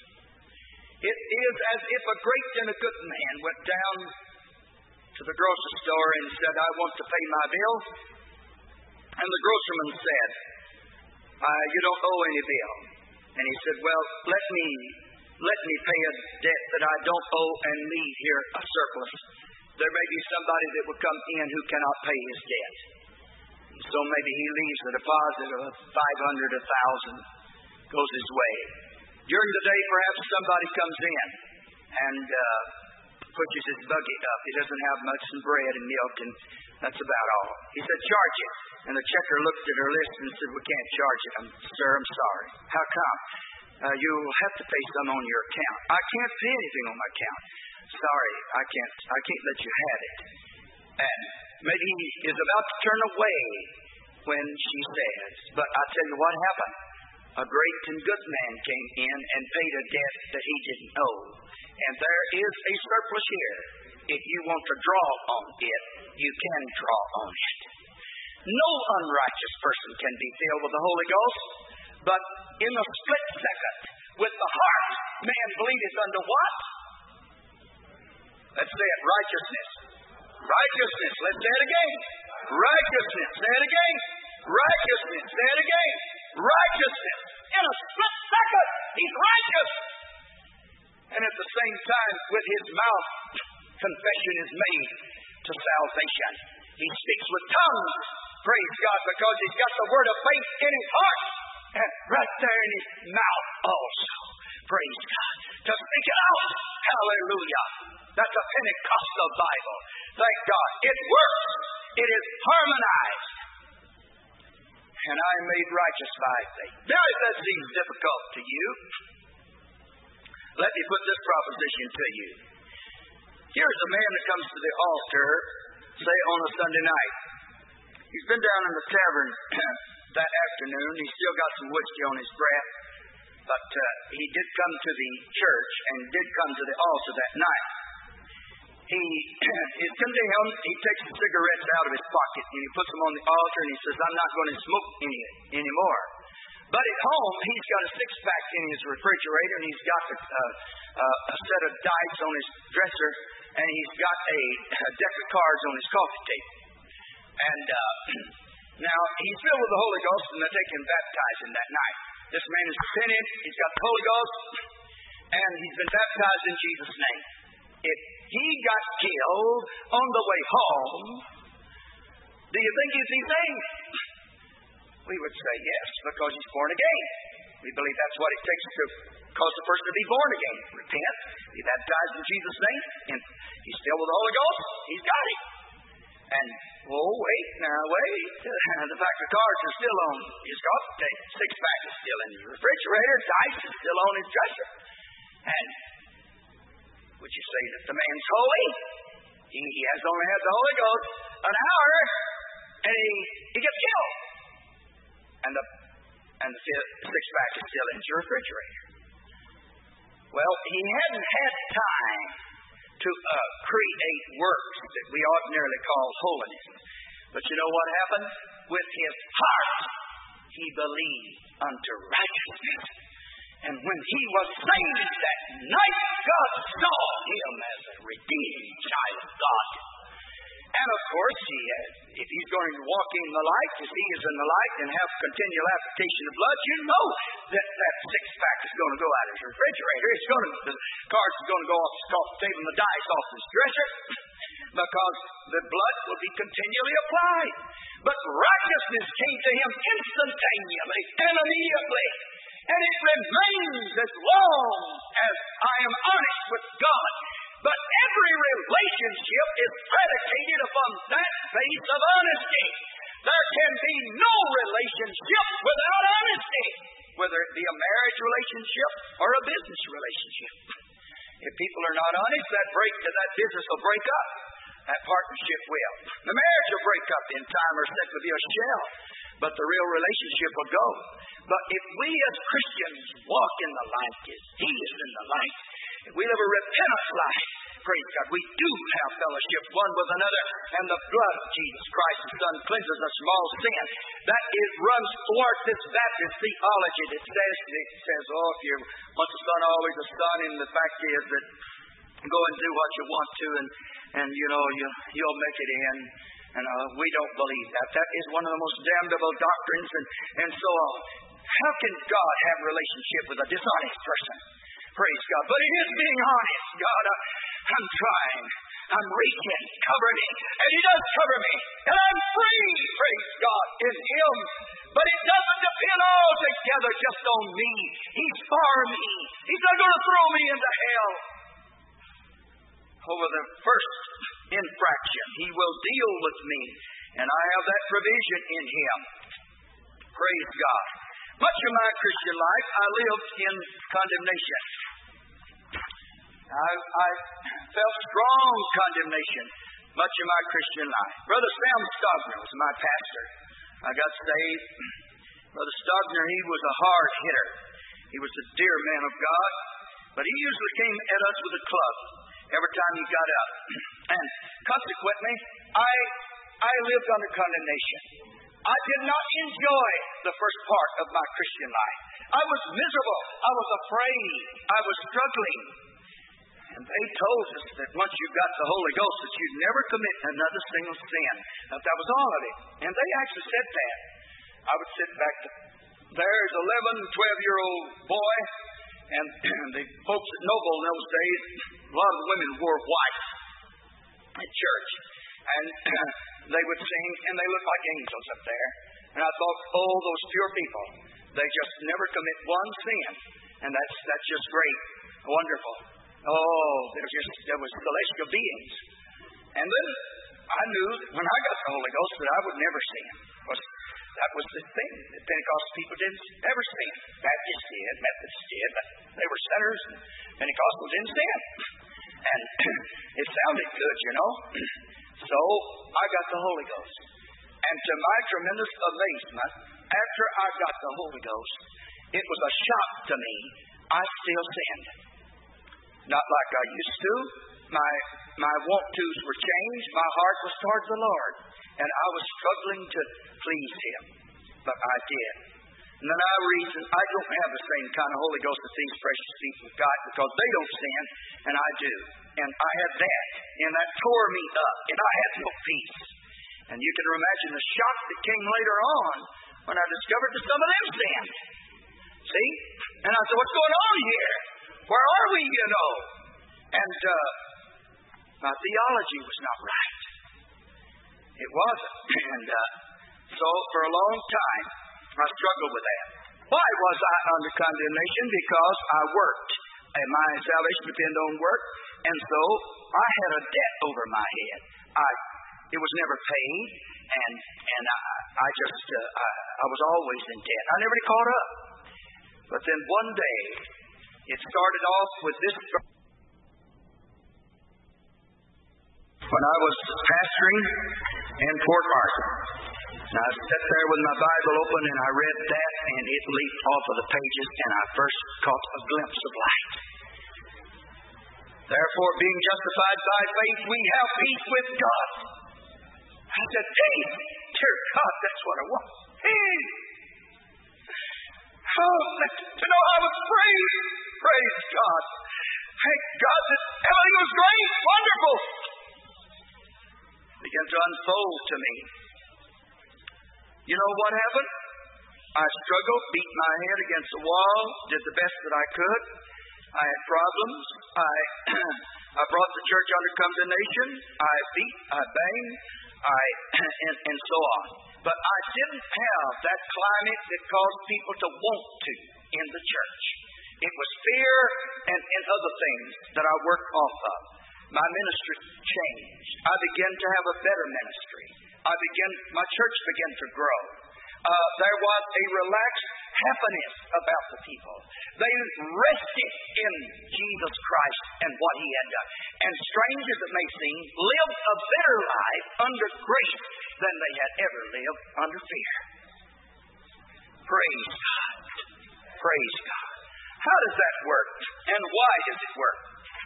It is as if a great and a good man went down to the grocery store and said, I want to pay my bill. And the grocerman said, uh, you don't owe any bill. And he said, well, let me let me pay a debt that I don't owe and leave here a surplus. There may be somebody that will come in who cannot pay his debt. So maybe he leaves a deposit of five hundred dollars, a thousand dollars, goes his way. During the day, perhaps somebody comes in and uh, pushes his buggy up. He doesn't have much in bread and milk, and that's about all. He said, charge it. And the checker looked at her list and said, we can't charge it. I'm, sir, I'm sorry. How come? Uh, you'll have to pay some on your account. I can't pay anything on my account. Sorry, I can't, I can't let you have it. And maybe he is about to turn away when she says, but I tell you what happened. A great and good man came in and paid a debt that he didn't owe. And there is a surplus here. If you want to draw on it, you can draw on it. No unrighteous person can be filled with the Holy Ghost, but in a split second, with the heart, man believeth unto what? Let's say it, righteousness. Righteousness. Let's say it again. Righteousness. Say it again. Righteousness. Say it again. Righteousness. In a split second, he's righteous. And at the same time, with his mouth, confession is made to salvation. He speaks with tongues. Praise God, because he's got the word of faith in his heart. And right there in his mouth also. Praise God. To speak it out. Hallelujah. That's a Pentecostal Bible. Thank God. It works. It is harmonized. And I am made righteous by faith. Now, if that seems difficult to you, let me put this proposition to you. Here's a man that comes to the altar, say on a Sunday night. He's been down in the tavern that afternoon. He's still got some whiskey on his breath. But uh, he did come to the church and did come to the altar that night. He is condemned. He takes the cigarettes out of his pocket and he puts them on the altar and he says, I'm not going to smoke any anymore. But at home, he's got a six-pack in his refrigerator and he's got a, uh, uh, a set of dice on his dresser and he's got a, a deck of cards on his coffee table. And uh, now, he's filled with the Holy Ghost and they take him baptized in that night. This man is repentant. He's got the Holy Ghost and he's been baptized in Jesus' name. If he got killed on the way home, do you think he'd be saved? We would say yes, because he's born again. We believe that's what it takes to cause the person to be born again. Repent, be baptized in Jesus' name, and he's filled with the Holy Ghost. He's got it. And, oh, wait, now, wait. The pack of cards are still on his coffee table. Six-pack is still in his refrigerator. Dice is still on his dresser. And Would you say that the man's holy? He, he has only had the Holy Ghost an hour, and he, he gets killed. And the and the six-pack is still in your refrigerator. Well, he hadn't had time to uh, create works that we ordinarily call holiness. But you know what happened? With his heart, he believed unto righteousness. And when he was saved that night, God saw him as a redeemed child of God. And of course, he has, if he's going to walk in the light, as he is in the light, and have continual application of blood, you know that that six-pack is going to go out of his refrigerator. It's going to, the cards is going to go off the coffee table and the dice off his dresser, because the blood will be continually applied. But righteousness came to him instantaneously and immediately. And it remains as long as I am honest with God. But every relationship is predicated upon that base of honesty. There can be no relationship without honesty, whether it be a marriage relationship or a business relationship. If people are not honest, that break that business will break up. That partnership will. The marriage will break up in time, or simply be a shell. But the real relationship will go. But if we as Christians walk in the light as He is in the light, if we live a repentant life, praise God, we do have fellowship one with another, and the blood of Jesus Christ, His Son, cleanses us from all sin. That is runs towards this Baptist theology that says, it says, oh, if you're once a son, always a son, and the fact is that go and do what you want to, and, and you know, you, you'll make it in. And uh, we don't believe that. That is one of the most damnable doctrines, and, and so on. How can God have a relationship with a dishonest person? Praise God. But it is being honest. God, uh, I'm trying. I'm reaching. Cover me. And He does cover me. And I'm free, praise God, in Him. But it doesn't depend altogether just on me. He's for me. He's not going to throw me into hell. Over the first infraction, He will deal with me. And I have that provision in Him. Praise God. Much of my Christian life, I lived in condemnation. I, I felt strong condemnation much of my Christian life. Brother Sam Stogner was my pastor. I got saved. Brother Stogner, he was a hard hitter. He was a dear man of God. But he usually came at us with a club every time he got up. And consequently, I I lived under condemnation. I did not enjoy the first part of my Christian life. I was miserable. I was afraid. I was struggling. And they told us that once you got the Holy Ghost, that you'd never commit another single sin. That that was all of it. And they actually said that. I would sit back there's eleven, twelve-year-old boy, and the folks at Noble in those days, a lot of the women wore white at church. And they would sing, and they looked like angels up there. And I thought, oh, those pure people, they just never commit one sin. And that's that's just great, wonderful. Oh, they're just, there was celestial beings. And then I knew that when I got the Holy Ghost that I would never sin. Because that was the thing that Pentecostal people didn't ever sin. Baptists did, Methodists did, but they were sinners, and Pentecostal didn't sin. And it sounded good, you know. So I got the Holy Ghost. And to my tremendous amazement, after I got the Holy Ghost, it was a shock to me. I still sinned. Not like I used to. My my want-tos were changed. My heart was towards the Lord. And I was struggling to please Him. But I did. And then I reasoned, I don't have the same kind of Holy Ghost that these precious people have got, because they don't sin, and I do. And I had that. And that tore me up. And I had no peace. And you can imagine the shock that came later on when I discovered that some of them sinned. See? And I said, what's going on here? Where are we, you know? And uh, my theology was not right. It wasn't. And uh, so for a long time, I struggled with that. Why was I under condemnation? Because I worked. And my salvation depended on work. And so I had a debt over my head. I It was never paid. And and I, I just, uh, I, I was always in debt. I never caught up. But then one day, it started off with this. when I was pastoring in Port Arthur. And I sat there with my Bible open and I read that and it leaped off of the pages and I first caught a glimpse of light. Therefore, being justified by faith, we have peace with God. I said, peace? Dear God, that's what I want. Peace. Oh, to know I was free. Praise God. Thank God that everything was great, wonderful. It began to unfold to me. You know what happened? I struggled, beat my head against the wall, did the best that I could. I had problems. I I brought the church under condemnation. I beat, I banged, I and, and so on. But I didn't have that climate that caused people to want to in the church. It was fear and, and other things that I worked off of. My ministry changed. I began to have a better ministry. I began, my church began to grow. Uh, there was a relaxed happiness about the people. They rested in Jesus Christ and what He had done. And strange as it may seem, lived a better life under grace than they had ever lived under fear. Praise God. Praise God. How does that work? And why does it work?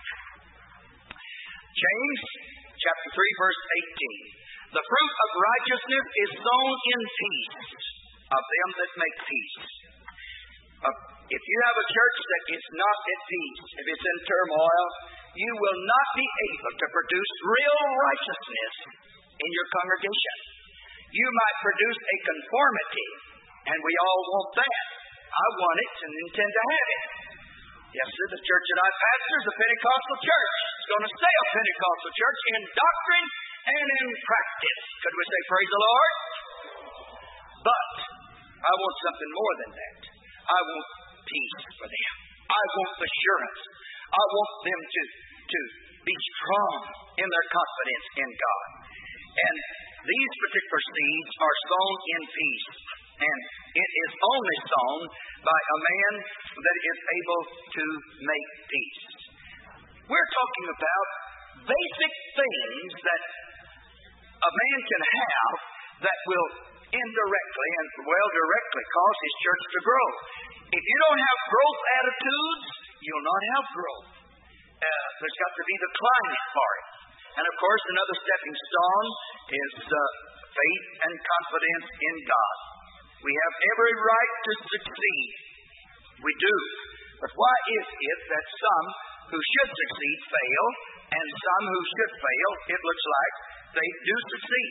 James chapter three, verse eighteen. The fruit of righteousness is sown in peace of them that make peace. Uh, if you have a church that is not at peace, if it's in turmoil, you will not be able to produce real righteousness in your congregation. You might produce a conformity, and we all want that. I want it and intend to have it. Yes, sir, the church that I pastor is a Pentecostal church. It's going to stay a Pentecostal church in doctrine and in practice. Could we say praise the Lord? But I want something more than that. I want peace for them. I want assurance. I want them to, to be strong in their confidence in God. And these particular seeds are sown in peace. And it is only sown by a man that is able to make peace. We're talking about basic things that a man can have that will indirectly and well directly cause his church to grow. If you don't have growth attitudes, you'll not have growth. Uh, there's got to be the climate for it. And of course, another stepping stone is uh, faith and confidence in God. We have every right to succeed. We do. But why is it that some who should succeed fail, and some who should fail, it looks like, they do succeed?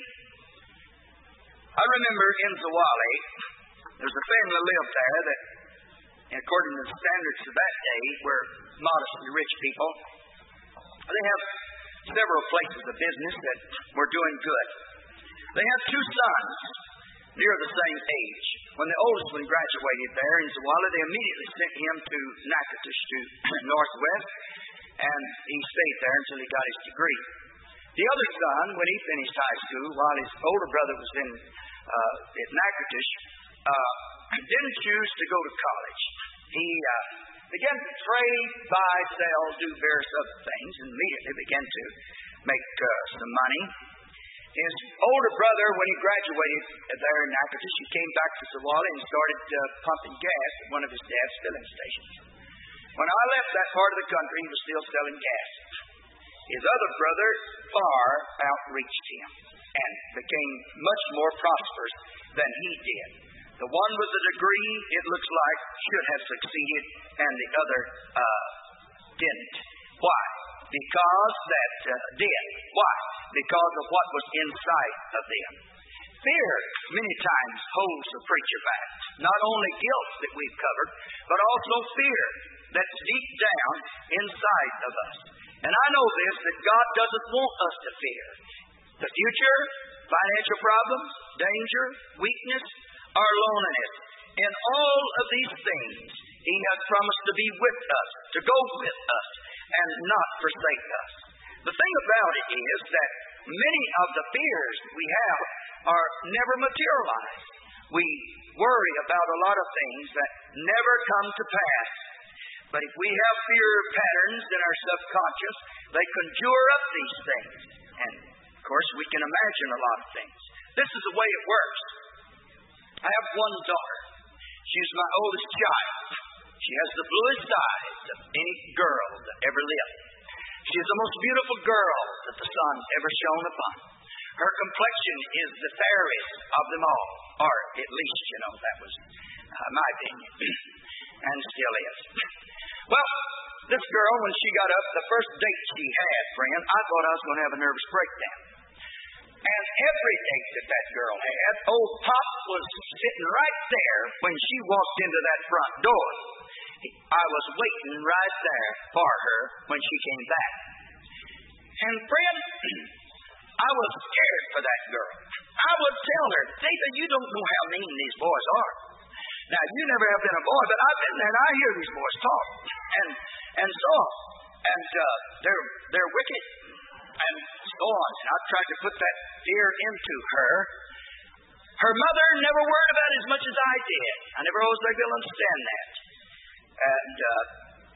I remember in Zawali, there's a family lived there that, according to the standards of that day, were modestly rich people. They have several places of business that were doing good. They have two sons, near the same age. When the oldest one graduated there in Zawali, they immediately sent him to Natchitoches, to Northwest, and he stayed there until he got his degree. The other son, when he finished high school, while his older brother was in uh, at Natchitoches, uh, didn't choose to go to college. He uh, began to trade, buy, sell, do various other things, and immediately began to make uh, some money. His older brother, when he graduated there in Natchitoches, he came back to Zawali and started uh, pumping gas at one of his dad's filling stations. When I left that part of the country, he was still selling gas. His other brother far outreached him and became much more prosperous than he did. The one with the degree, it looks like, should have succeeded, and the other uh, didn't. Why? Because that uh, did. Why? Because of what was inside of them. Fear many times holds the preacher back. Not only guilt that we've covered, but also fear that's deep down inside of us. And I know this, that God doesn't want us to fear the future, financial problems, danger, weakness, or loneliness. In all of these things, He has promised to be with us, to go with us, and not forsake us. The thing about it is that many of the fears we have are never materialized. We worry about a lot of things that never come to pass. But if we have fear patterns in our subconscious, they conjure up these things. And, of course, we can imagine a lot of things. This is the way it works. I have one daughter. She's my oldest child. She has the bluest eyes of any girl that ever lived. She is the most beautiful girl that the sun ever shone upon. Her complexion is the fairest of them all, or at least, you know, that was uh, my opinion, and still is. Well, this girl, when she got up, the first date she had, friend, I thought I was going to have a nervous breakdown. And every date that that girl had, old Pop was sitting right there when she walked into that front door. I was waiting right there for her when she came back. And friend, I was scared for that girl. I would tell her, David, you don't know how mean these boys are. Now, you never have been a boy, but I've been there and I hear these boys talk. And and so on. And uh, they're, they're wicked. And so on. And I tried to put that fear into her. Her mother never worried about it as much as I did. I never was able to understand that. And uh,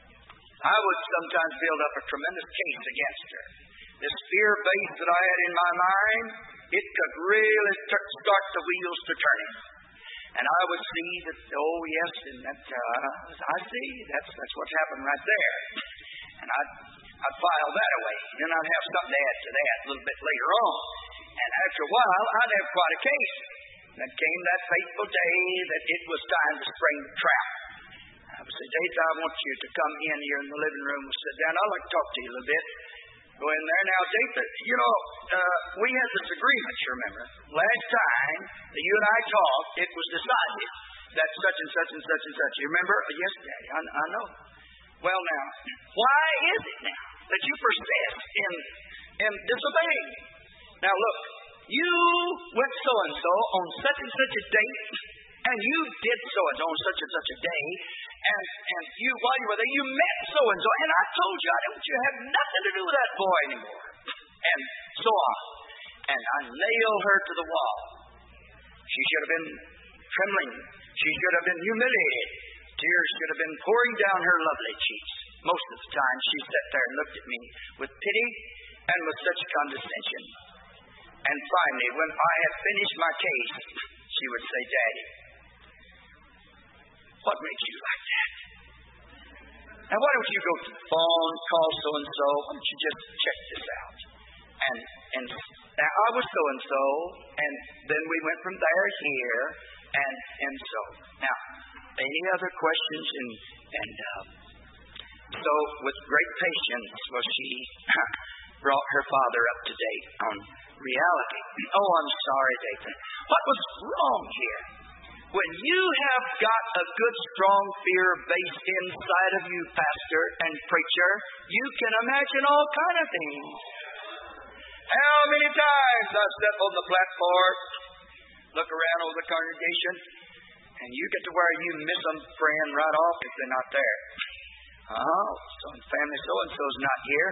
I would sometimes build up a tremendous case against her. This fear base that I had in my mind, it could really start the wheels to turning. And I would see that, oh yes, and that, uh, I see, that's that's what's happened right there. And I'd, I'd file that away. Then I'd have something to add to that a little bit later on. And after a while, I'd have quite a case. Then came that fateful day that it was time to spring the trap. I would say, Dave, I want you to come in here in the living room and sit down. I'd like to talk to you a little bit. Go in there. Now, David, you know, uh, we had this agreement, you remember. Last time that you and I talked, it was decided that such and such and such and such. You remember? Uh, yes, Daddy, I, I know. Well, now, why is it now that you persist in, in disobeying me? Now, look, you went so-and-so on such and such a date, and you did so-and-so on such and such a day, and, and you, while you were there, you met so-and-so, and I told you I don't want you to have nothing to do with that boy anymore, and so on. And I nailed her to the wall. She should have been trembling. She should have been humiliated. Tears should have been pouring down her lovely cheeks. Most of the time, she sat there and looked at me with pity and with such condescension. And finally, when I had finished my case, she would say, Daddy, what makes you like that? Now, why don't you go to the phone, call so-and-so, why don't you just check this out? And and now I was so-and-so, and then we went from there here, and and so. Now, any other questions? And, and uh, so, with great patience, was she brought her father up to date on reality. Oh, I'm sorry, Dathan. What was wrong here? When you have got a good, strong fear based inside of you, pastor and preacher, you can imagine all kind of things. How many times I step on the platform, look around over the congregation, and you get to where you miss them praying right off if they're not there. Oh, so family so-and-so's not here.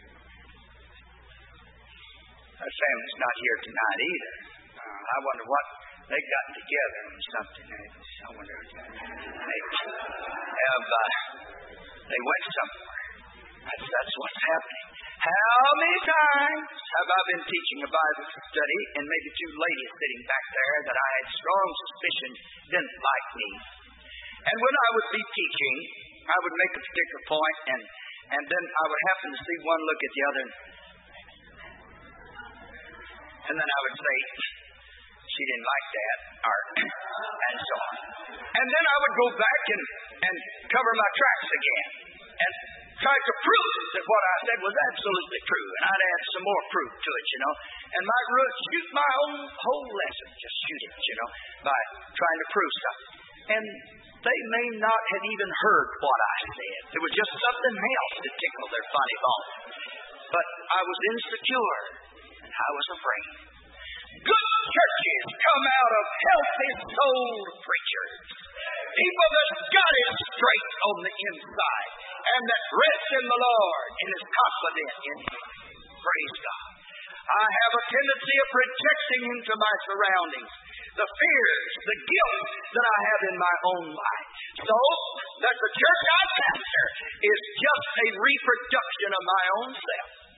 That family's not here tonight either. Uh, I wonder what they got together or something. I wonder if they have, uh, they went somewhere. That's, that's what's happening. How many times have I been teaching a Bible study and maybe two ladies sitting back there that I had strong suspicion didn't like me? And when I would be teaching, I would make a particular point, and, and then I would happen to see one look at the other, and then I would say, she didn't like that, or, and so on. And then I would go back and, and cover my tracks again, and try to prove that what I said was absolutely true. And I'd add some more proof to it, you know. And might shoot my own whole lesson, just shoot it, you know, by trying to prove something. And they may not have even heard what I said. It was just something else that tickled their funny bone. But I was insecure, and I was afraid. Good churches come out of healthy-souled preachers. People that's got it straight on the inside, and that rest in the Lord and is confident in Him. Praise God. I have a tendency of projecting into my surroundings the fears, the guilt that I have in my own life. So that the church I pastor is just a reproduction of my own self.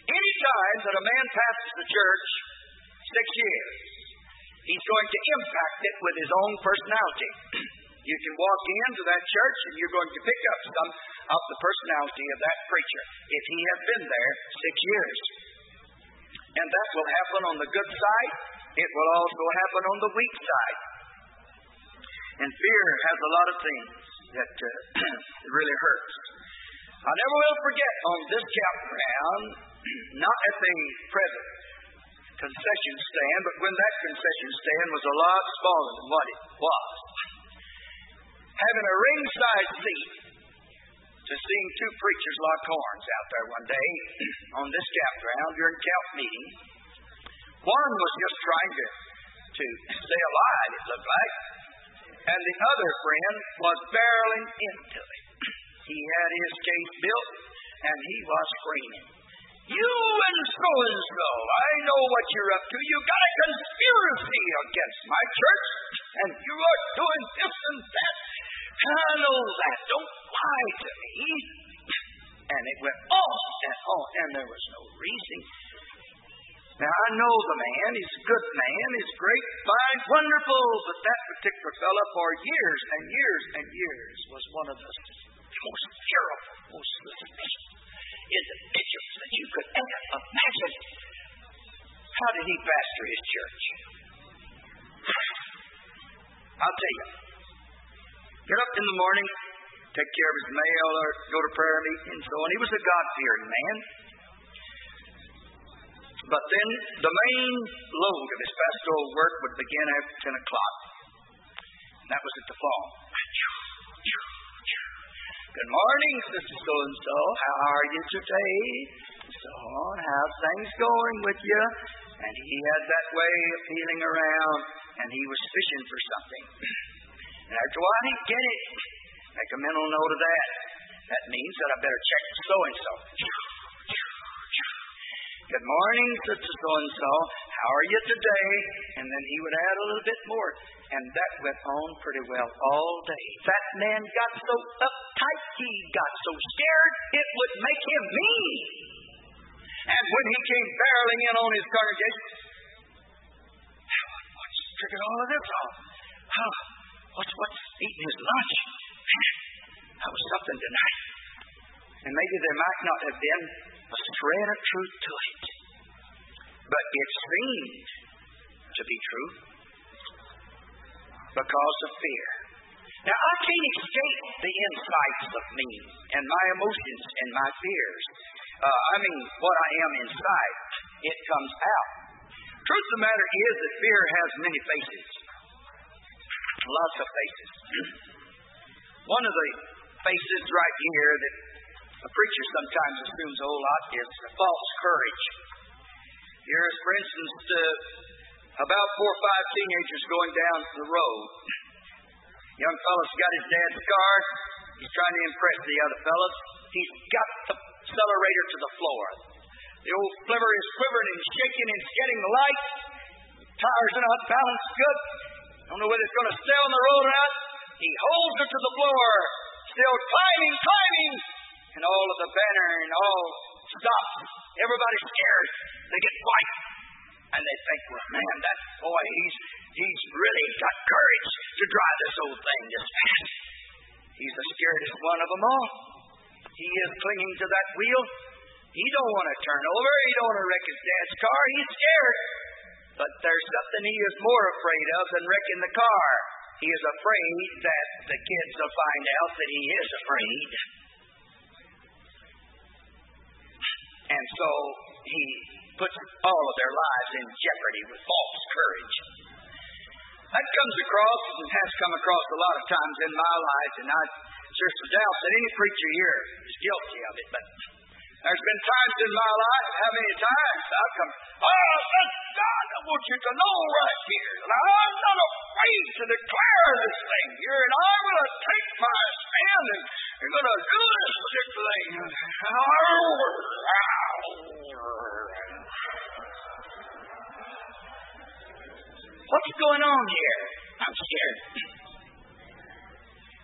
Any time that a man passes the church six years, he's going to impact it with his own personality. You can walk into that church and you're going to pick up some of the personality of that preacher if he has been there six years. And that will happen on the good side. It will also happen on the weak side. And fear has a lot of things that uh, really hurts. I never will forget on this campground, not at the present concession stand, but when that concession stand was a lot smaller than what it was, having a ringside seat to seeing two preachers lock horns out there one day on this campground during camp meeting. One was just trying to, to stay alive, it looked like, and the other friend was barreling into it. He had his case built, and he was screaming, "You and so-and-so, I know what you're up to. You got a conspiracy against my church, and you are doing this and that. I know that. Don't lie to me." And it went on and on, and there was no reason. Now, I know the man. He's a good man. He's great, fine, wonderful. But that particular fellow for years and years and years was one of the most terrible, most suspicious individuals that you could ever imagine. How did he pastor his church? I'll tell you. Get up in the morning, take care of his mail, or go to prayer meeting, and so on. He was a God-fearing man. But then the main load of his pastoral work would begin after ten o'clock. That was at the phone. "Good morning, Sister So-and-so. How are you today?" So on. "How's things going with you?" And he had that way of feeling around, and he was fishing for something. And after a while, he'd get it. Make a mental note of that. That means that I better check so-and-so. "Good morning, Sister So-and-so. How are you today?" And then he would add a little bit more. And that went on pretty well all day. That man got so uptight, he got so scared, it would make him mean. And when he came barreling in on his congregation, "What's triggered all of this off? Huh? What's, what's eating his lunch? That was something tonight." And maybe there might not have been a shred of truth to it, but it seemed to be true because of fear. Now, I can't escape the insights of me and my emotions and my fears. Uh, I mean, what I am inside, it comes out. Truth of the matter is that fear has many faces. Lots of faces. One of the faces right here that a preacher sometimes assumes a whole lot is false courage. Here's, for instance, uh, about four or five teenagers going down the road. Young fellow's got his dad's car. He's trying to impress the other fellows. He's got the accelerator to the floor. The old flivver is quivering and shaking and it's getting the light. Tires are not balanced good. Don't know whether it's going to stay on the road or not. He holds it to the floor. Still climbing, climbing. And all of the banner and all stops. Everybody's scared. They get quiet. And they think, well, man, that boy, he's he's really got courage to drive this old thing this fast. He's the scaredest one of them all. He is clinging to that wheel. He don't want to turn over. He don't want to wreck his dad's car. He's scared. But there's something he is more afraid of than wrecking the car. He is afraid that the kids will find out that he is afraid. And so he puts all of their lives in jeopardy with false courage. That comes across and has come across a lot of times in my life, and I seriously doubt that any preacher here is guilty of it. But there's been times in my life, how many times I've come, "Oh, thank God, I want you to know right here that I'm not afraid to declare this thing here, and I'm going to take my stand, and I'm going to do this particular thing." What's going on here? I'm scared.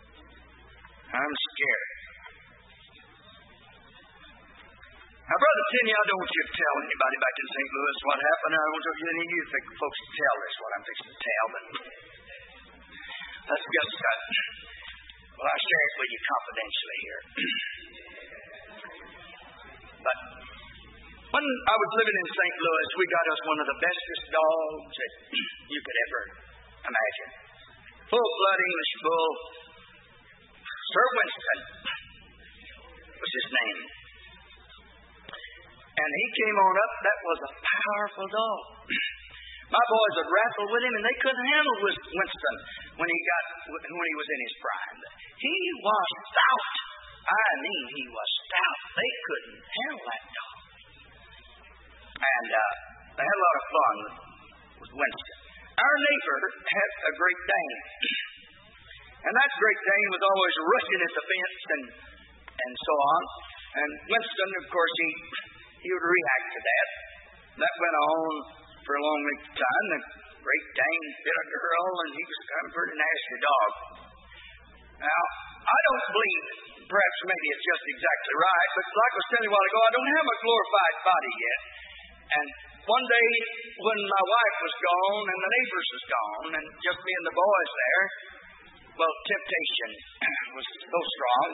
I'm scared. Now, Brother continue. I don't want you to tell anybody back in Saint Louis what happened. I don't want any of you folks to tell this what I'm fixing to tell, but that's just uh, well, I share it with you confidentially here. But when I was living in Saint Louis, we got us one of the bestest dogs that you could ever imagine. Full-blood English bull. Sir Winston was his name. And he came on up. That was a powerful dog. My boys would wrestle with him, and they couldn't handle Winston when he got when he was in his prime. He was stout. I mean, he was stout. They couldn't handle that dog. And uh, they had a lot of fun with, with Winston. Our neighbor had a Great Dane. And that Great Dane was always rushing at the fence and and so on. And Winston, of course, he, he would react to that. That went on for a long length of time. The Great Dane bit a girl, and he was kind of a pretty nasty dog. Now, I don't believe, perhaps maybe it's just exactly right, but like I was telling you a while ago, I don't have a glorified body yet. And one day, when my wife was gone and the neighbors was gone, and just me and the boys there, well, temptation was so strong.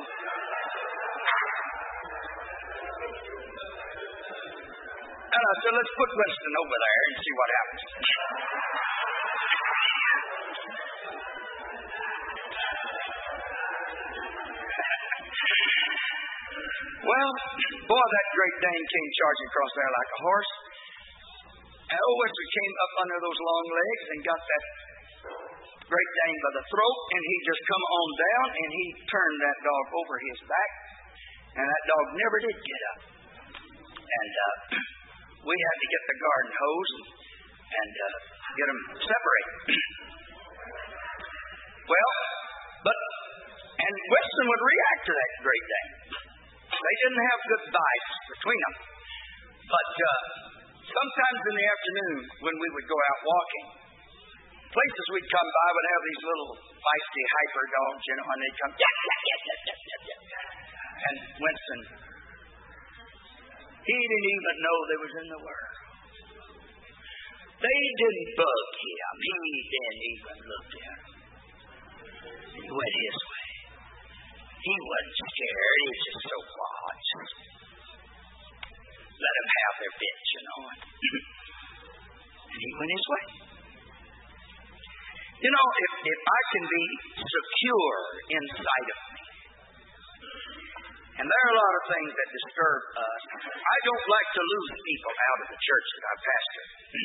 And I said, let's put Winston over there and see what happens. Well, boy, that Great Dane came charging across there like a horse. And old Winston came up under those long legs and got that Great Dane by the throat, and he just come on down, and he turned that dog over his back, and that dog never did get up. And uh, we had to get the garden hose and, and uh, get them separated. Well, but, and Winston would react to that Great Dane. They didn't have good fights between them. But uh, sometimes in the afternoon, when we would go out walking, places we'd come by would have these little feisty hyper dogs, you know, and they'd come, yeah, yeah, yeah, yeah, yeah, yeah, yeah. And Winston, he didn't even know they was in the world. They didn't bug him. He didn't even look at them. He went his way. He wasn't scared. He was just so quiet. Let them have their bits, you know. And he went his way. You know, if, if I can be secure inside of me, and there are a lot of things that disturb us. I don't like to lose people out of the church that I pastor.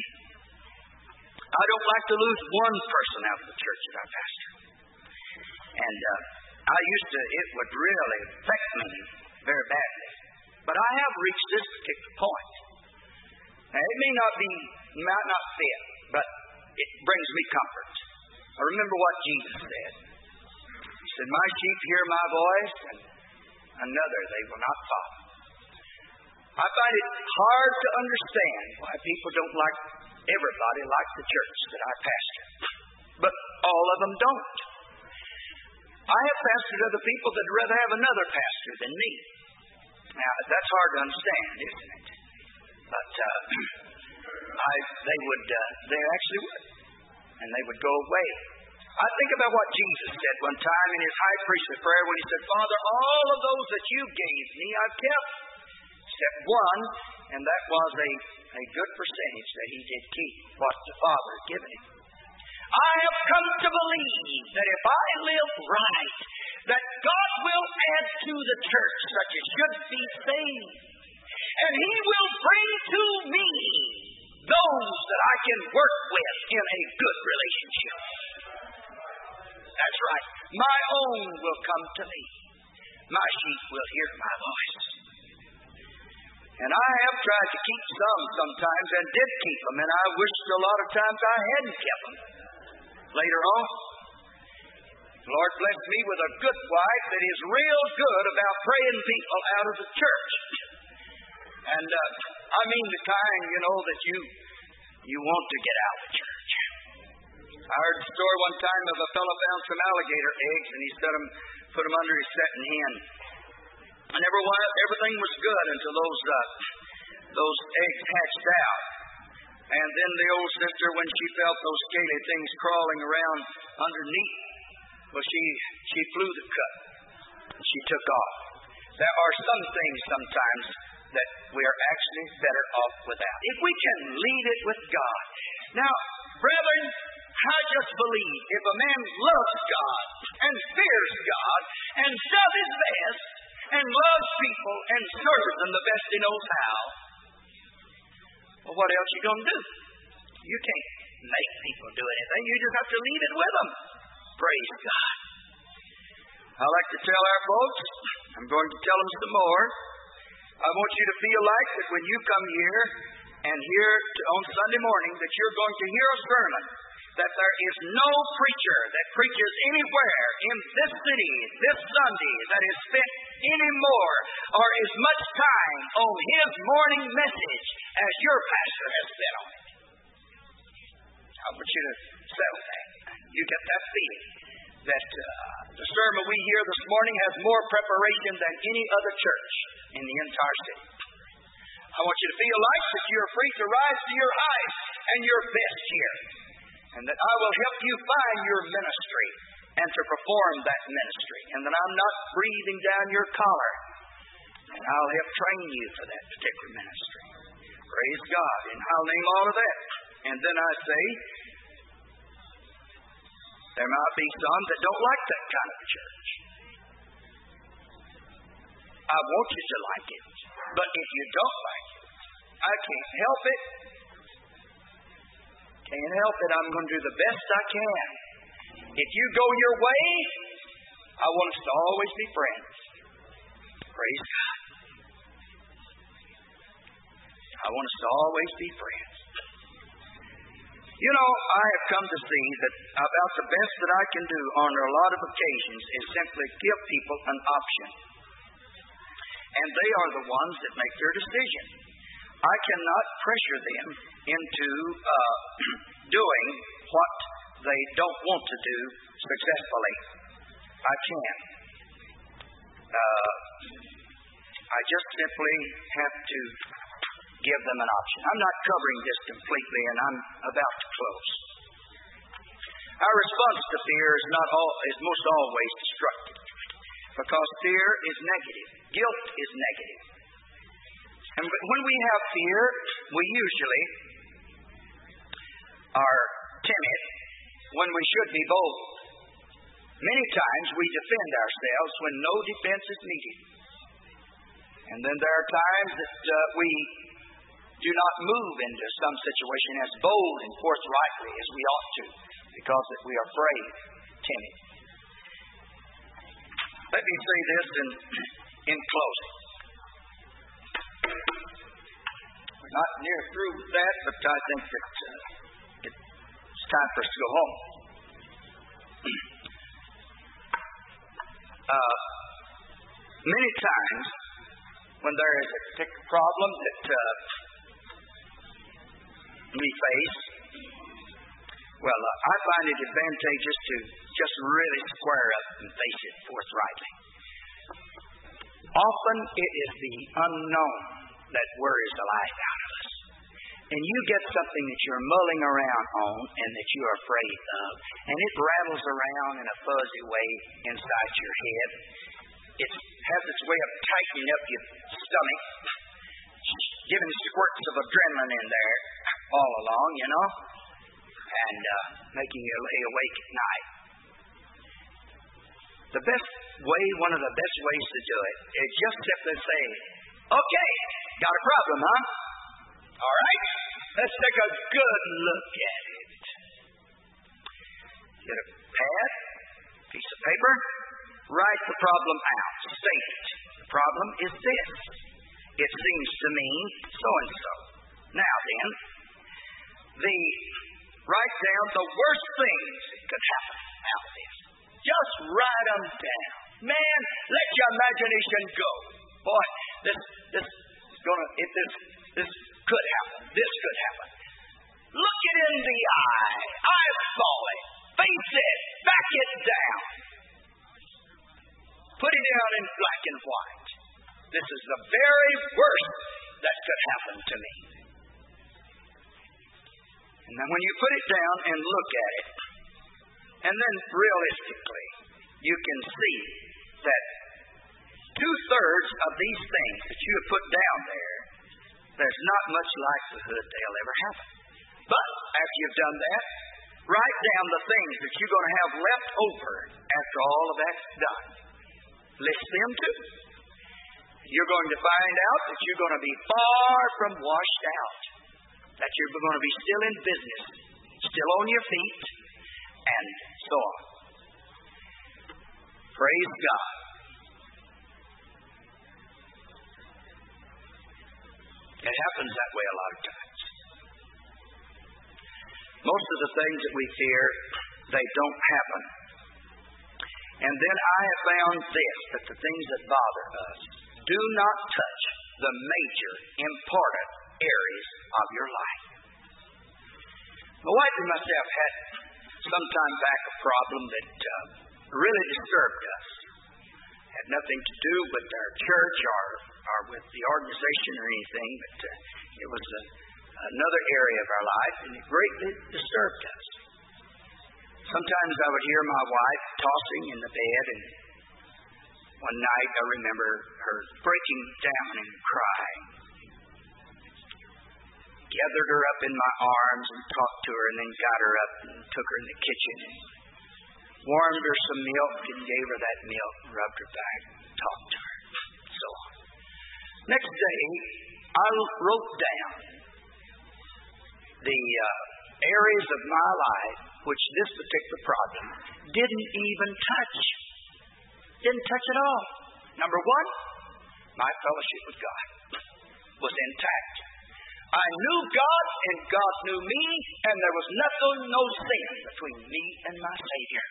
I don't like to lose one person out of the church that I pastor. And uh, I used to, it would really affect me very badly. But I have reached this particular point. Now, it may not be, might not fit, but it brings me comfort. I remember what Jesus said. He said, my sheep hear my voice, and another they will not follow. I find it hard to understand why people don't like, everybody likes the church that I pastor. But all of them don't. I have pastored other people that would rather have another pastor than me. Now, that's hard to understand, isn't it? But uh, I, they would, uh, they actually would. And they would go away. I think about what Jesus said one time in his high priestly prayer when he said, Father, all of those that you gave me I've kept, except one, and that was a, a good percentage that he did keep, what the Father had given him. I have come to believe that if I live right, that God will add to the church such as should be saved. And he will bring to me those that I can work with in a good relationship. That's right. My own will come to me. My sheep will hear my voice. And I have tried to keep some sometimes and did keep them, and I wished a lot of times I hadn't kept them. Later on, the Lord blessed me with a good wife that is real good about praying people out of the church. And uh, I mean the kind, you know, that you you want to get out of the church. I heard a story one time of a fellow found some alligator eggs, and he set them, put them under his setting hen. And everyone, everything was good until those uh, those eggs hatched out. And then the old sister, when she felt those scaly things crawling around underneath, well, she, she flew the cut. She took off. There are some things sometimes that we are actually better off without, if we can leave it with God. Now, brethren, I just believe if a man loves God and fears God and does his best and loves people and serves them the best he knows how, well, what else are you going to do? You can't make people do anything. You just have to leave it with them. Praise God. I like to tell our folks, I'm going to tell them some more, I want you to feel like that when you come here and hear to, on Sunday morning that you're going to hear a sermon, that there is no preacher that preaches anywhere in this city this Sunday that has spent any more or as much time on his morning message as your pastor has spent on it. I want you to settle that. You get that feeling that uh, the sermon we hear this morning has more preparation than any other church in the entire city. I want you to feel like that you're free to rise to your highest and your best here, and that I will help you find your ministry and to perform that ministry, and that I'm not breathing down your collar, and I'll help train you for that particular ministry. Praise God, and I'll name all of that. And then I say, there might be some that don't like that kind of church. I want you to like it, but if you don't like it, I can't help it. Can't help it. I'm going to do the best I can. If you go your way, I want us to always be friends. Praise God. I want us to always be friends. You know, I have come to see that about the best that I can do on a lot of occasions is simply give people an option. And they are the ones that make their decision. I cannot pressure them into uh, doing what they don't want to do successfully. I can't. Uh, I just simply have to give them an option. I'm not covering this completely, and I'm about to close. Our response to fear is not all is most always destructive, because fear is negative. Guilt is negative. And when we have fear, we usually are timid when we should be bold. Many times we defend ourselves when no defense is needed. And then there are times that uh, we do not move into some situation as bold and forthrightly as we ought to, because that we are afraid, timid. Let me say this in, in closing. We're not near through with that, but I think that uh, it's time for us to go home. uh, many times when there is a particular problem that uh, we face, well, uh, I find it advantageous to just really square up and face it forthrightly. Often it is the unknown that worries the life out of us. And you get something that you're mulling around on and that you are afraid of, and it rattles around in a fuzzy way inside your head. It has its way of tightening up your stomach, giving squirts of adrenaline in there all along, you know, and uh, making you lay awake at night. The best way, one of the best ways to do it, is just simply say, okay, got a problem, huh? All right, let's take a good look at it. Get a pad, piece of paper, write the problem out, state it. The problem is this. It seems to mean so-and-so. Now then, the write down the worst things that could happen out of this. Just write them down. Man, let your imagination go. Boy, this this is gonna if this this could happen. This could happen. Look it in the eye. Eyeball it. Face it. Back it down. Put it down in black and white. This is the very worst that could happen to me. And then when you put it down and look at it, and then realistically, you can see that two-thirds of these things that you have put down there, there's not much likelihood they'll ever happen. But after you've done that, write down the things that you're going to have left over after all of that's done. List them too. You're going to find out that you're going to be far from washed out. That you're going to be still in business, still on your feet, and so on. Praise God. It happens that way a lot of times. Most of the things that we fear, they don't happen. And then I have found this, that the things that bother us do not touch the major, important areas of your life. My wife and myself had some time back a problem that uh, really disturbed us. Had nothing to do with our church or, or with the organization or anything, but uh, it was a, another area of our life, and it greatly disturbed us. Sometimes I would hear my wife tossing in the bed, and one night I remember her breaking down and crying. Gathered her up in my arms and talked to her, and then got her up and took her in the kitchen and warmed her some milk and gave her that milk and rubbed her back and talked to her, and so on. Next day, I wrote down the uh, areas of my life which this particular problem didn't even touch. Didn't touch at all. Number one, my fellowship with God was intact. I knew God and God knew me, and there was nothing, no sin between me and my Savior.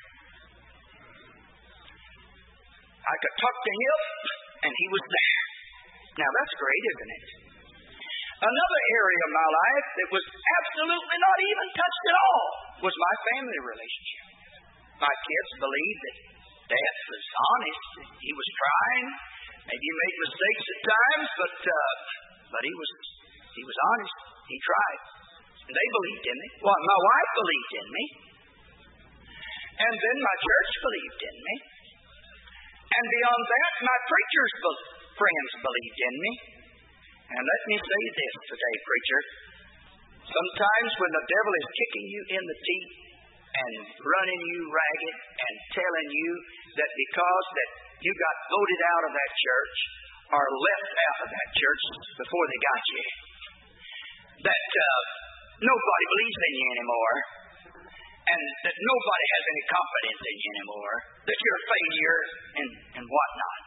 I could talk to Him, and He was there. Now that's great, isn't it? Another area of my life that was absolutely not even touched at all was my family relationship. My kids believed that Dad was honest. He was trying. Maybe he made mistakes at times, but uh, but he was he was honest. He tried. And they believed in me. Well, my wife believed in me. And then my church believed in me. And beyond that, my preacher's be- friends believed in me. And let me say this today, preacher. Sometimes when the devil is kicking you in the teeth and running you ragged and telling you that because that you got voted out of that church or left out of that church before they got you, that uh, nobody believes in you anymore, and that nobody has any confidence in you anymore, that you're a failure and, and whatnot.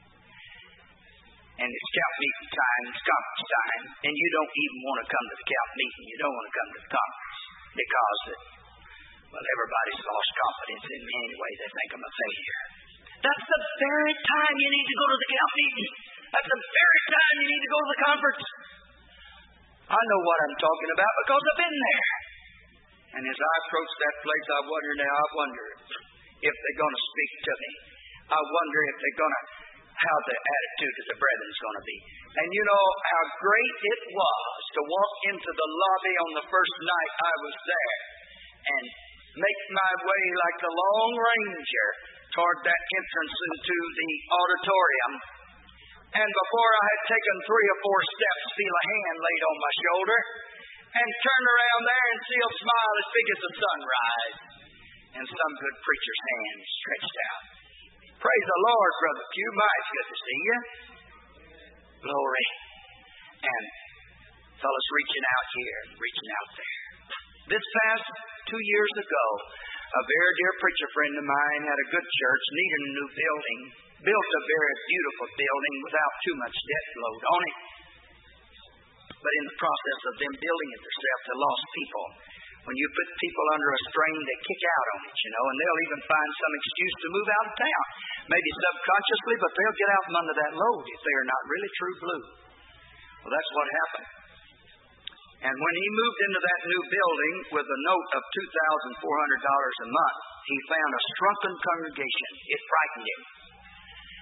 And it's camp meeting time, it's conference time, and you don't even want to come to the camp meeting. You don't want to come to the conference because, it, well, everybody's lost confidence in me anyway. They think I'm a failure. That's the very time you need to go to the camp meeting. That's the very time you need to go to the conference. I know what I'm talking about because I've been there. And as I approach that place, I wonder now, I wonder if they're going to speak to me. I wonder if they're going to how the attitude of the brethren's going to be. And you know how great it was to walk into the lobby on the first night I was there and make my way like the Lone Ranger toward that entrance into the auditorium. And before I had taken three or four steps, feel a hand laid on my shoulder and turn around there and see a smile as big as the sunrise and some good preacher's hand stretched out. Praise the Lord, Brother Q. My, it's good to see you. Glory. And fellas reaching out here, reaching out there. This past two years ago, a very dear preacher friend of mine had a good church, needed a new building, built a very beautiful building without too much debt load on it. But in the process of them building it themselves, they lost people. When you put people under a strain, they kick out on it, you know, and they'll even find some excuse to move out of town. Maybe subconsciously, but they'll get out from under that load if they are not really true blue. Well, that's what happened. And when he moved into that new building with a note of two thousand four hundred dollars a month, he found a shrunken congregation. It frightened him.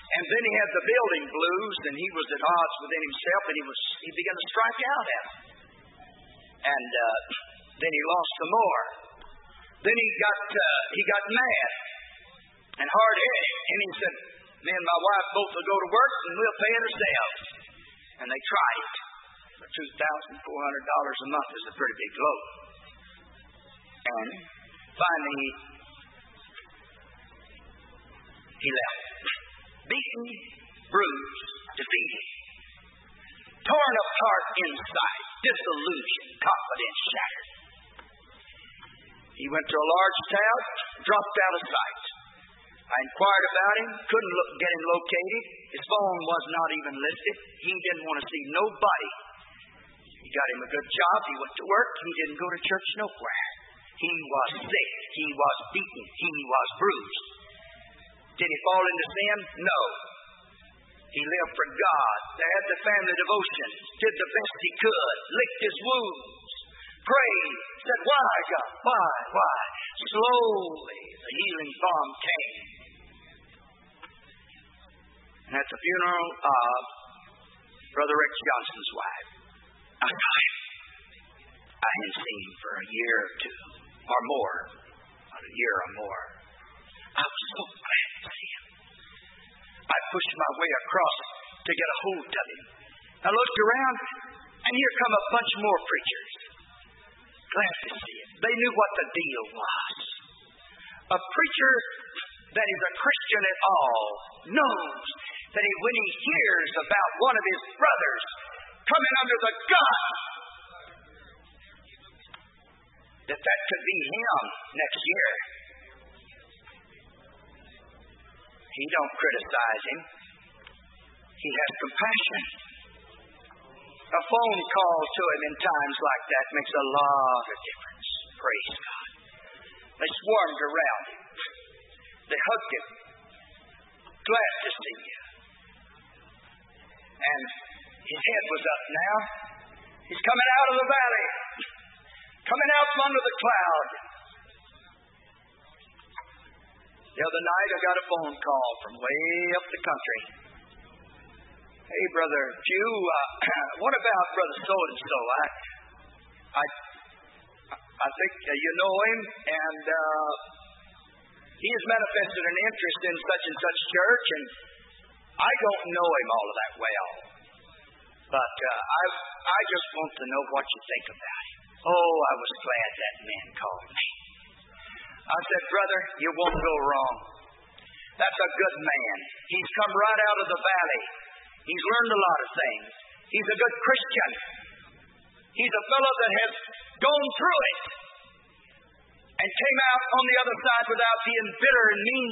And then he had the building blues, and he was at odds within himself, and he was he began to strike out at him. And uh, then he lost some more. Then he got uh, he got mad and hard-headed, and he said, "Me and my wife both will go to work, and we'll pay it ourselves." And they tried it. For two thousand four hundred dollars a month is a pretty big load. And finally, he left. Beaten, bruised, defeated, torn apart inside, disillusion, confidence shattered. He went to a large town, dropped out of sight. I inquired about him, couldn't look, get him located. His phone was not even listed. He didn't want to see nobody. He got him a good job. He went to work. He didn't go to church nowhere. He was sick. He was beaten. He was bruised. Did he fall into sin? No. He lived for God. They had the family devotion. Did the best he could. Licked his wounds. Prayed. Said, "Why, God? Why? Why?" Slowly, the healing balm came. And at the funeral of Brother Rex Johnson's wife, I saw him. I hadn't seen him for a year or two, or more. A year or more. I was so glad to see him. I pushed my way across to get a hold of him. I looked around, and here come a bunch more preachers. Glad to see him. They knew what the deal was. A preacher that is a Christian at all knows that he, when he hears about one of his brothers coming under the gun, that that could be him next year. He don't criticize him. He has compassion. A phone call to him in times like that makes a lot of difference. Praise God. They swarmed around him. They hugged him. Glad to see you. And his head was up now. He's coming out of the valley. Coming out from under the cloud. The other night I got a phone call from way up the country. "Hey, Brother Pugh, uh, what about Brother so-and-so? I, I, I think uh, you know him, and uh, he has manifested an interest in such and such church, and I don't know him all that well. But uh, I, I just want to know what you think about him." Oh, I was glad that man called me. I said, "Brother, you won't go wrong. That's a good man. He's come right out of the valley. He's learned a lot of things. He's a good Christian. He's a fellow that has gone through it and came out on the other side without being bitter and mean."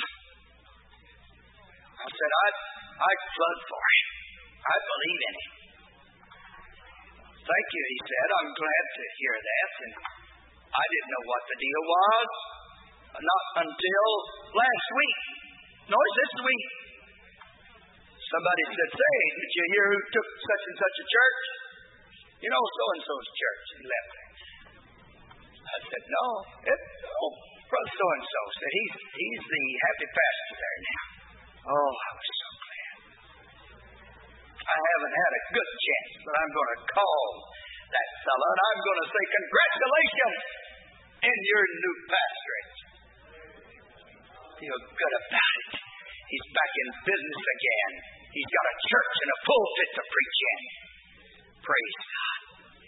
I said, I'd, I'd flood for him. I believe in him. "Thank you," he said. "I'm glad to hear that." And I didn't know what the deal was. Not until last week. No, it's this week. Somebody said, "Say, did you hear who took such and such a church?" "You know, so-and-so's church." He left it. I said, "No, it, oh, Brother so-and-so said he's, he's the happy pastor there now." Oh, I was so glad. I haven't had a good chance, but I'm going to call that fellow, and I'm going to say, "Congratulations in your new pastorate." Feel good about it. He's back in business again. He's got a church and a pulpit to preach in. Praise God.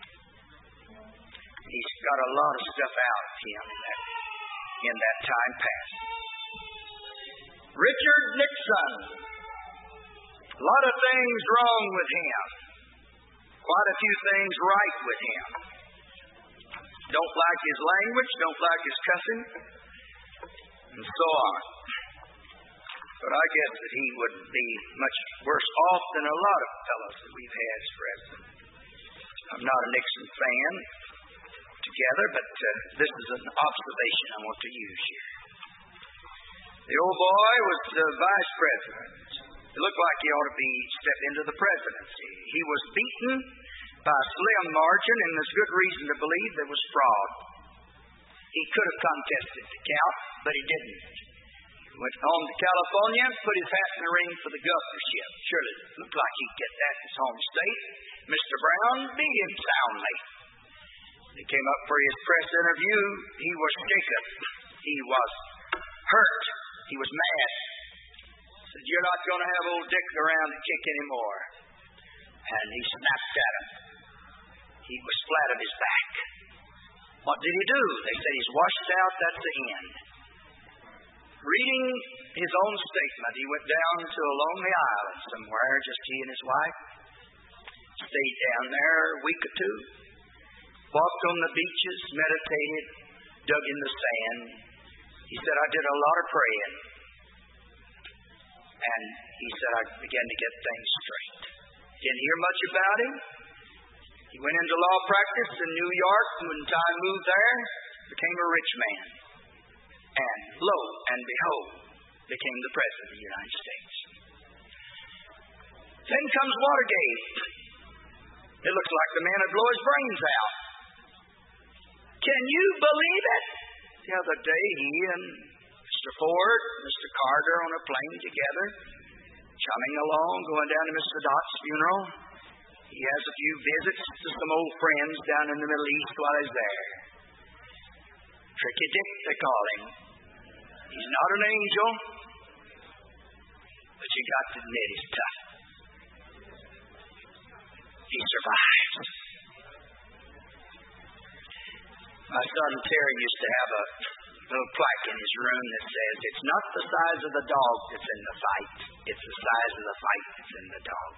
He's got a lot of stuff out of him in that, in that time past. Richard Nixon. A lot of things wrong with him. Quite a few things right with him. Don't like his language, don't like his cussing, and so on. But I guess that he would be much worse off than a lot of fellows that we've had as president. I'm not a Nixon fan together, but uh, this is an observation I want to use here. The old boy was the vice president. It looked like he ought to be stepped into the presidency. He was beaten by a slim margin, and there's good reason to believe there was fraud. He could have contested the count, but he didn't. Went home to California, put his hat in the ring for the governorship. Surely it looked like he'd get that in his home state. Mister Brown beat him soundly. He came up for his press interview. He was shaken. He was hurt. He was mad. He said, "You're not going to have old Dick around to kick anymore." And he snapped at him. He was flat on his back. What did he do? They said, "He's washed out. That's the end." Reading his own statement, he went down to a lonely island somewhere, just he and his wife. Stayed down there a week or two. Walked on the beaches, meditated, dug in the sand. He said, "I did a lot of praying." And he said, "I began to get things straight." Didn't hear much about him. He went into law practice in New York. When time moved there, became a rich man. And lo and behold, became the President of the United States. Then comes Watergate. It looks like the man would blow his brains out. Can you believe it? The other day, he and Mister Ford, Mister Carter on a plane together, chumming along, going down to Mister Dott's funeral. He has a few visits to some old friends down in the Middle East while he's there. Tricky Dick, they call him. He's not an angel, but you got to admit he's tough. He survived. My son Terry used to have a little plaque in his room that says, "It's not the size of the dog that's in the fight, it's the size of the fight that's in the dog."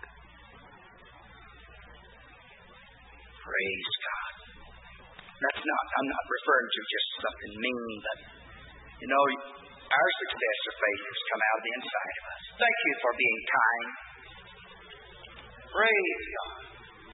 Praise God. That's not, I'm not referring to just something mean, but, you know, our success or failures come out of the inside of us. Thank you for being kind. Praise God.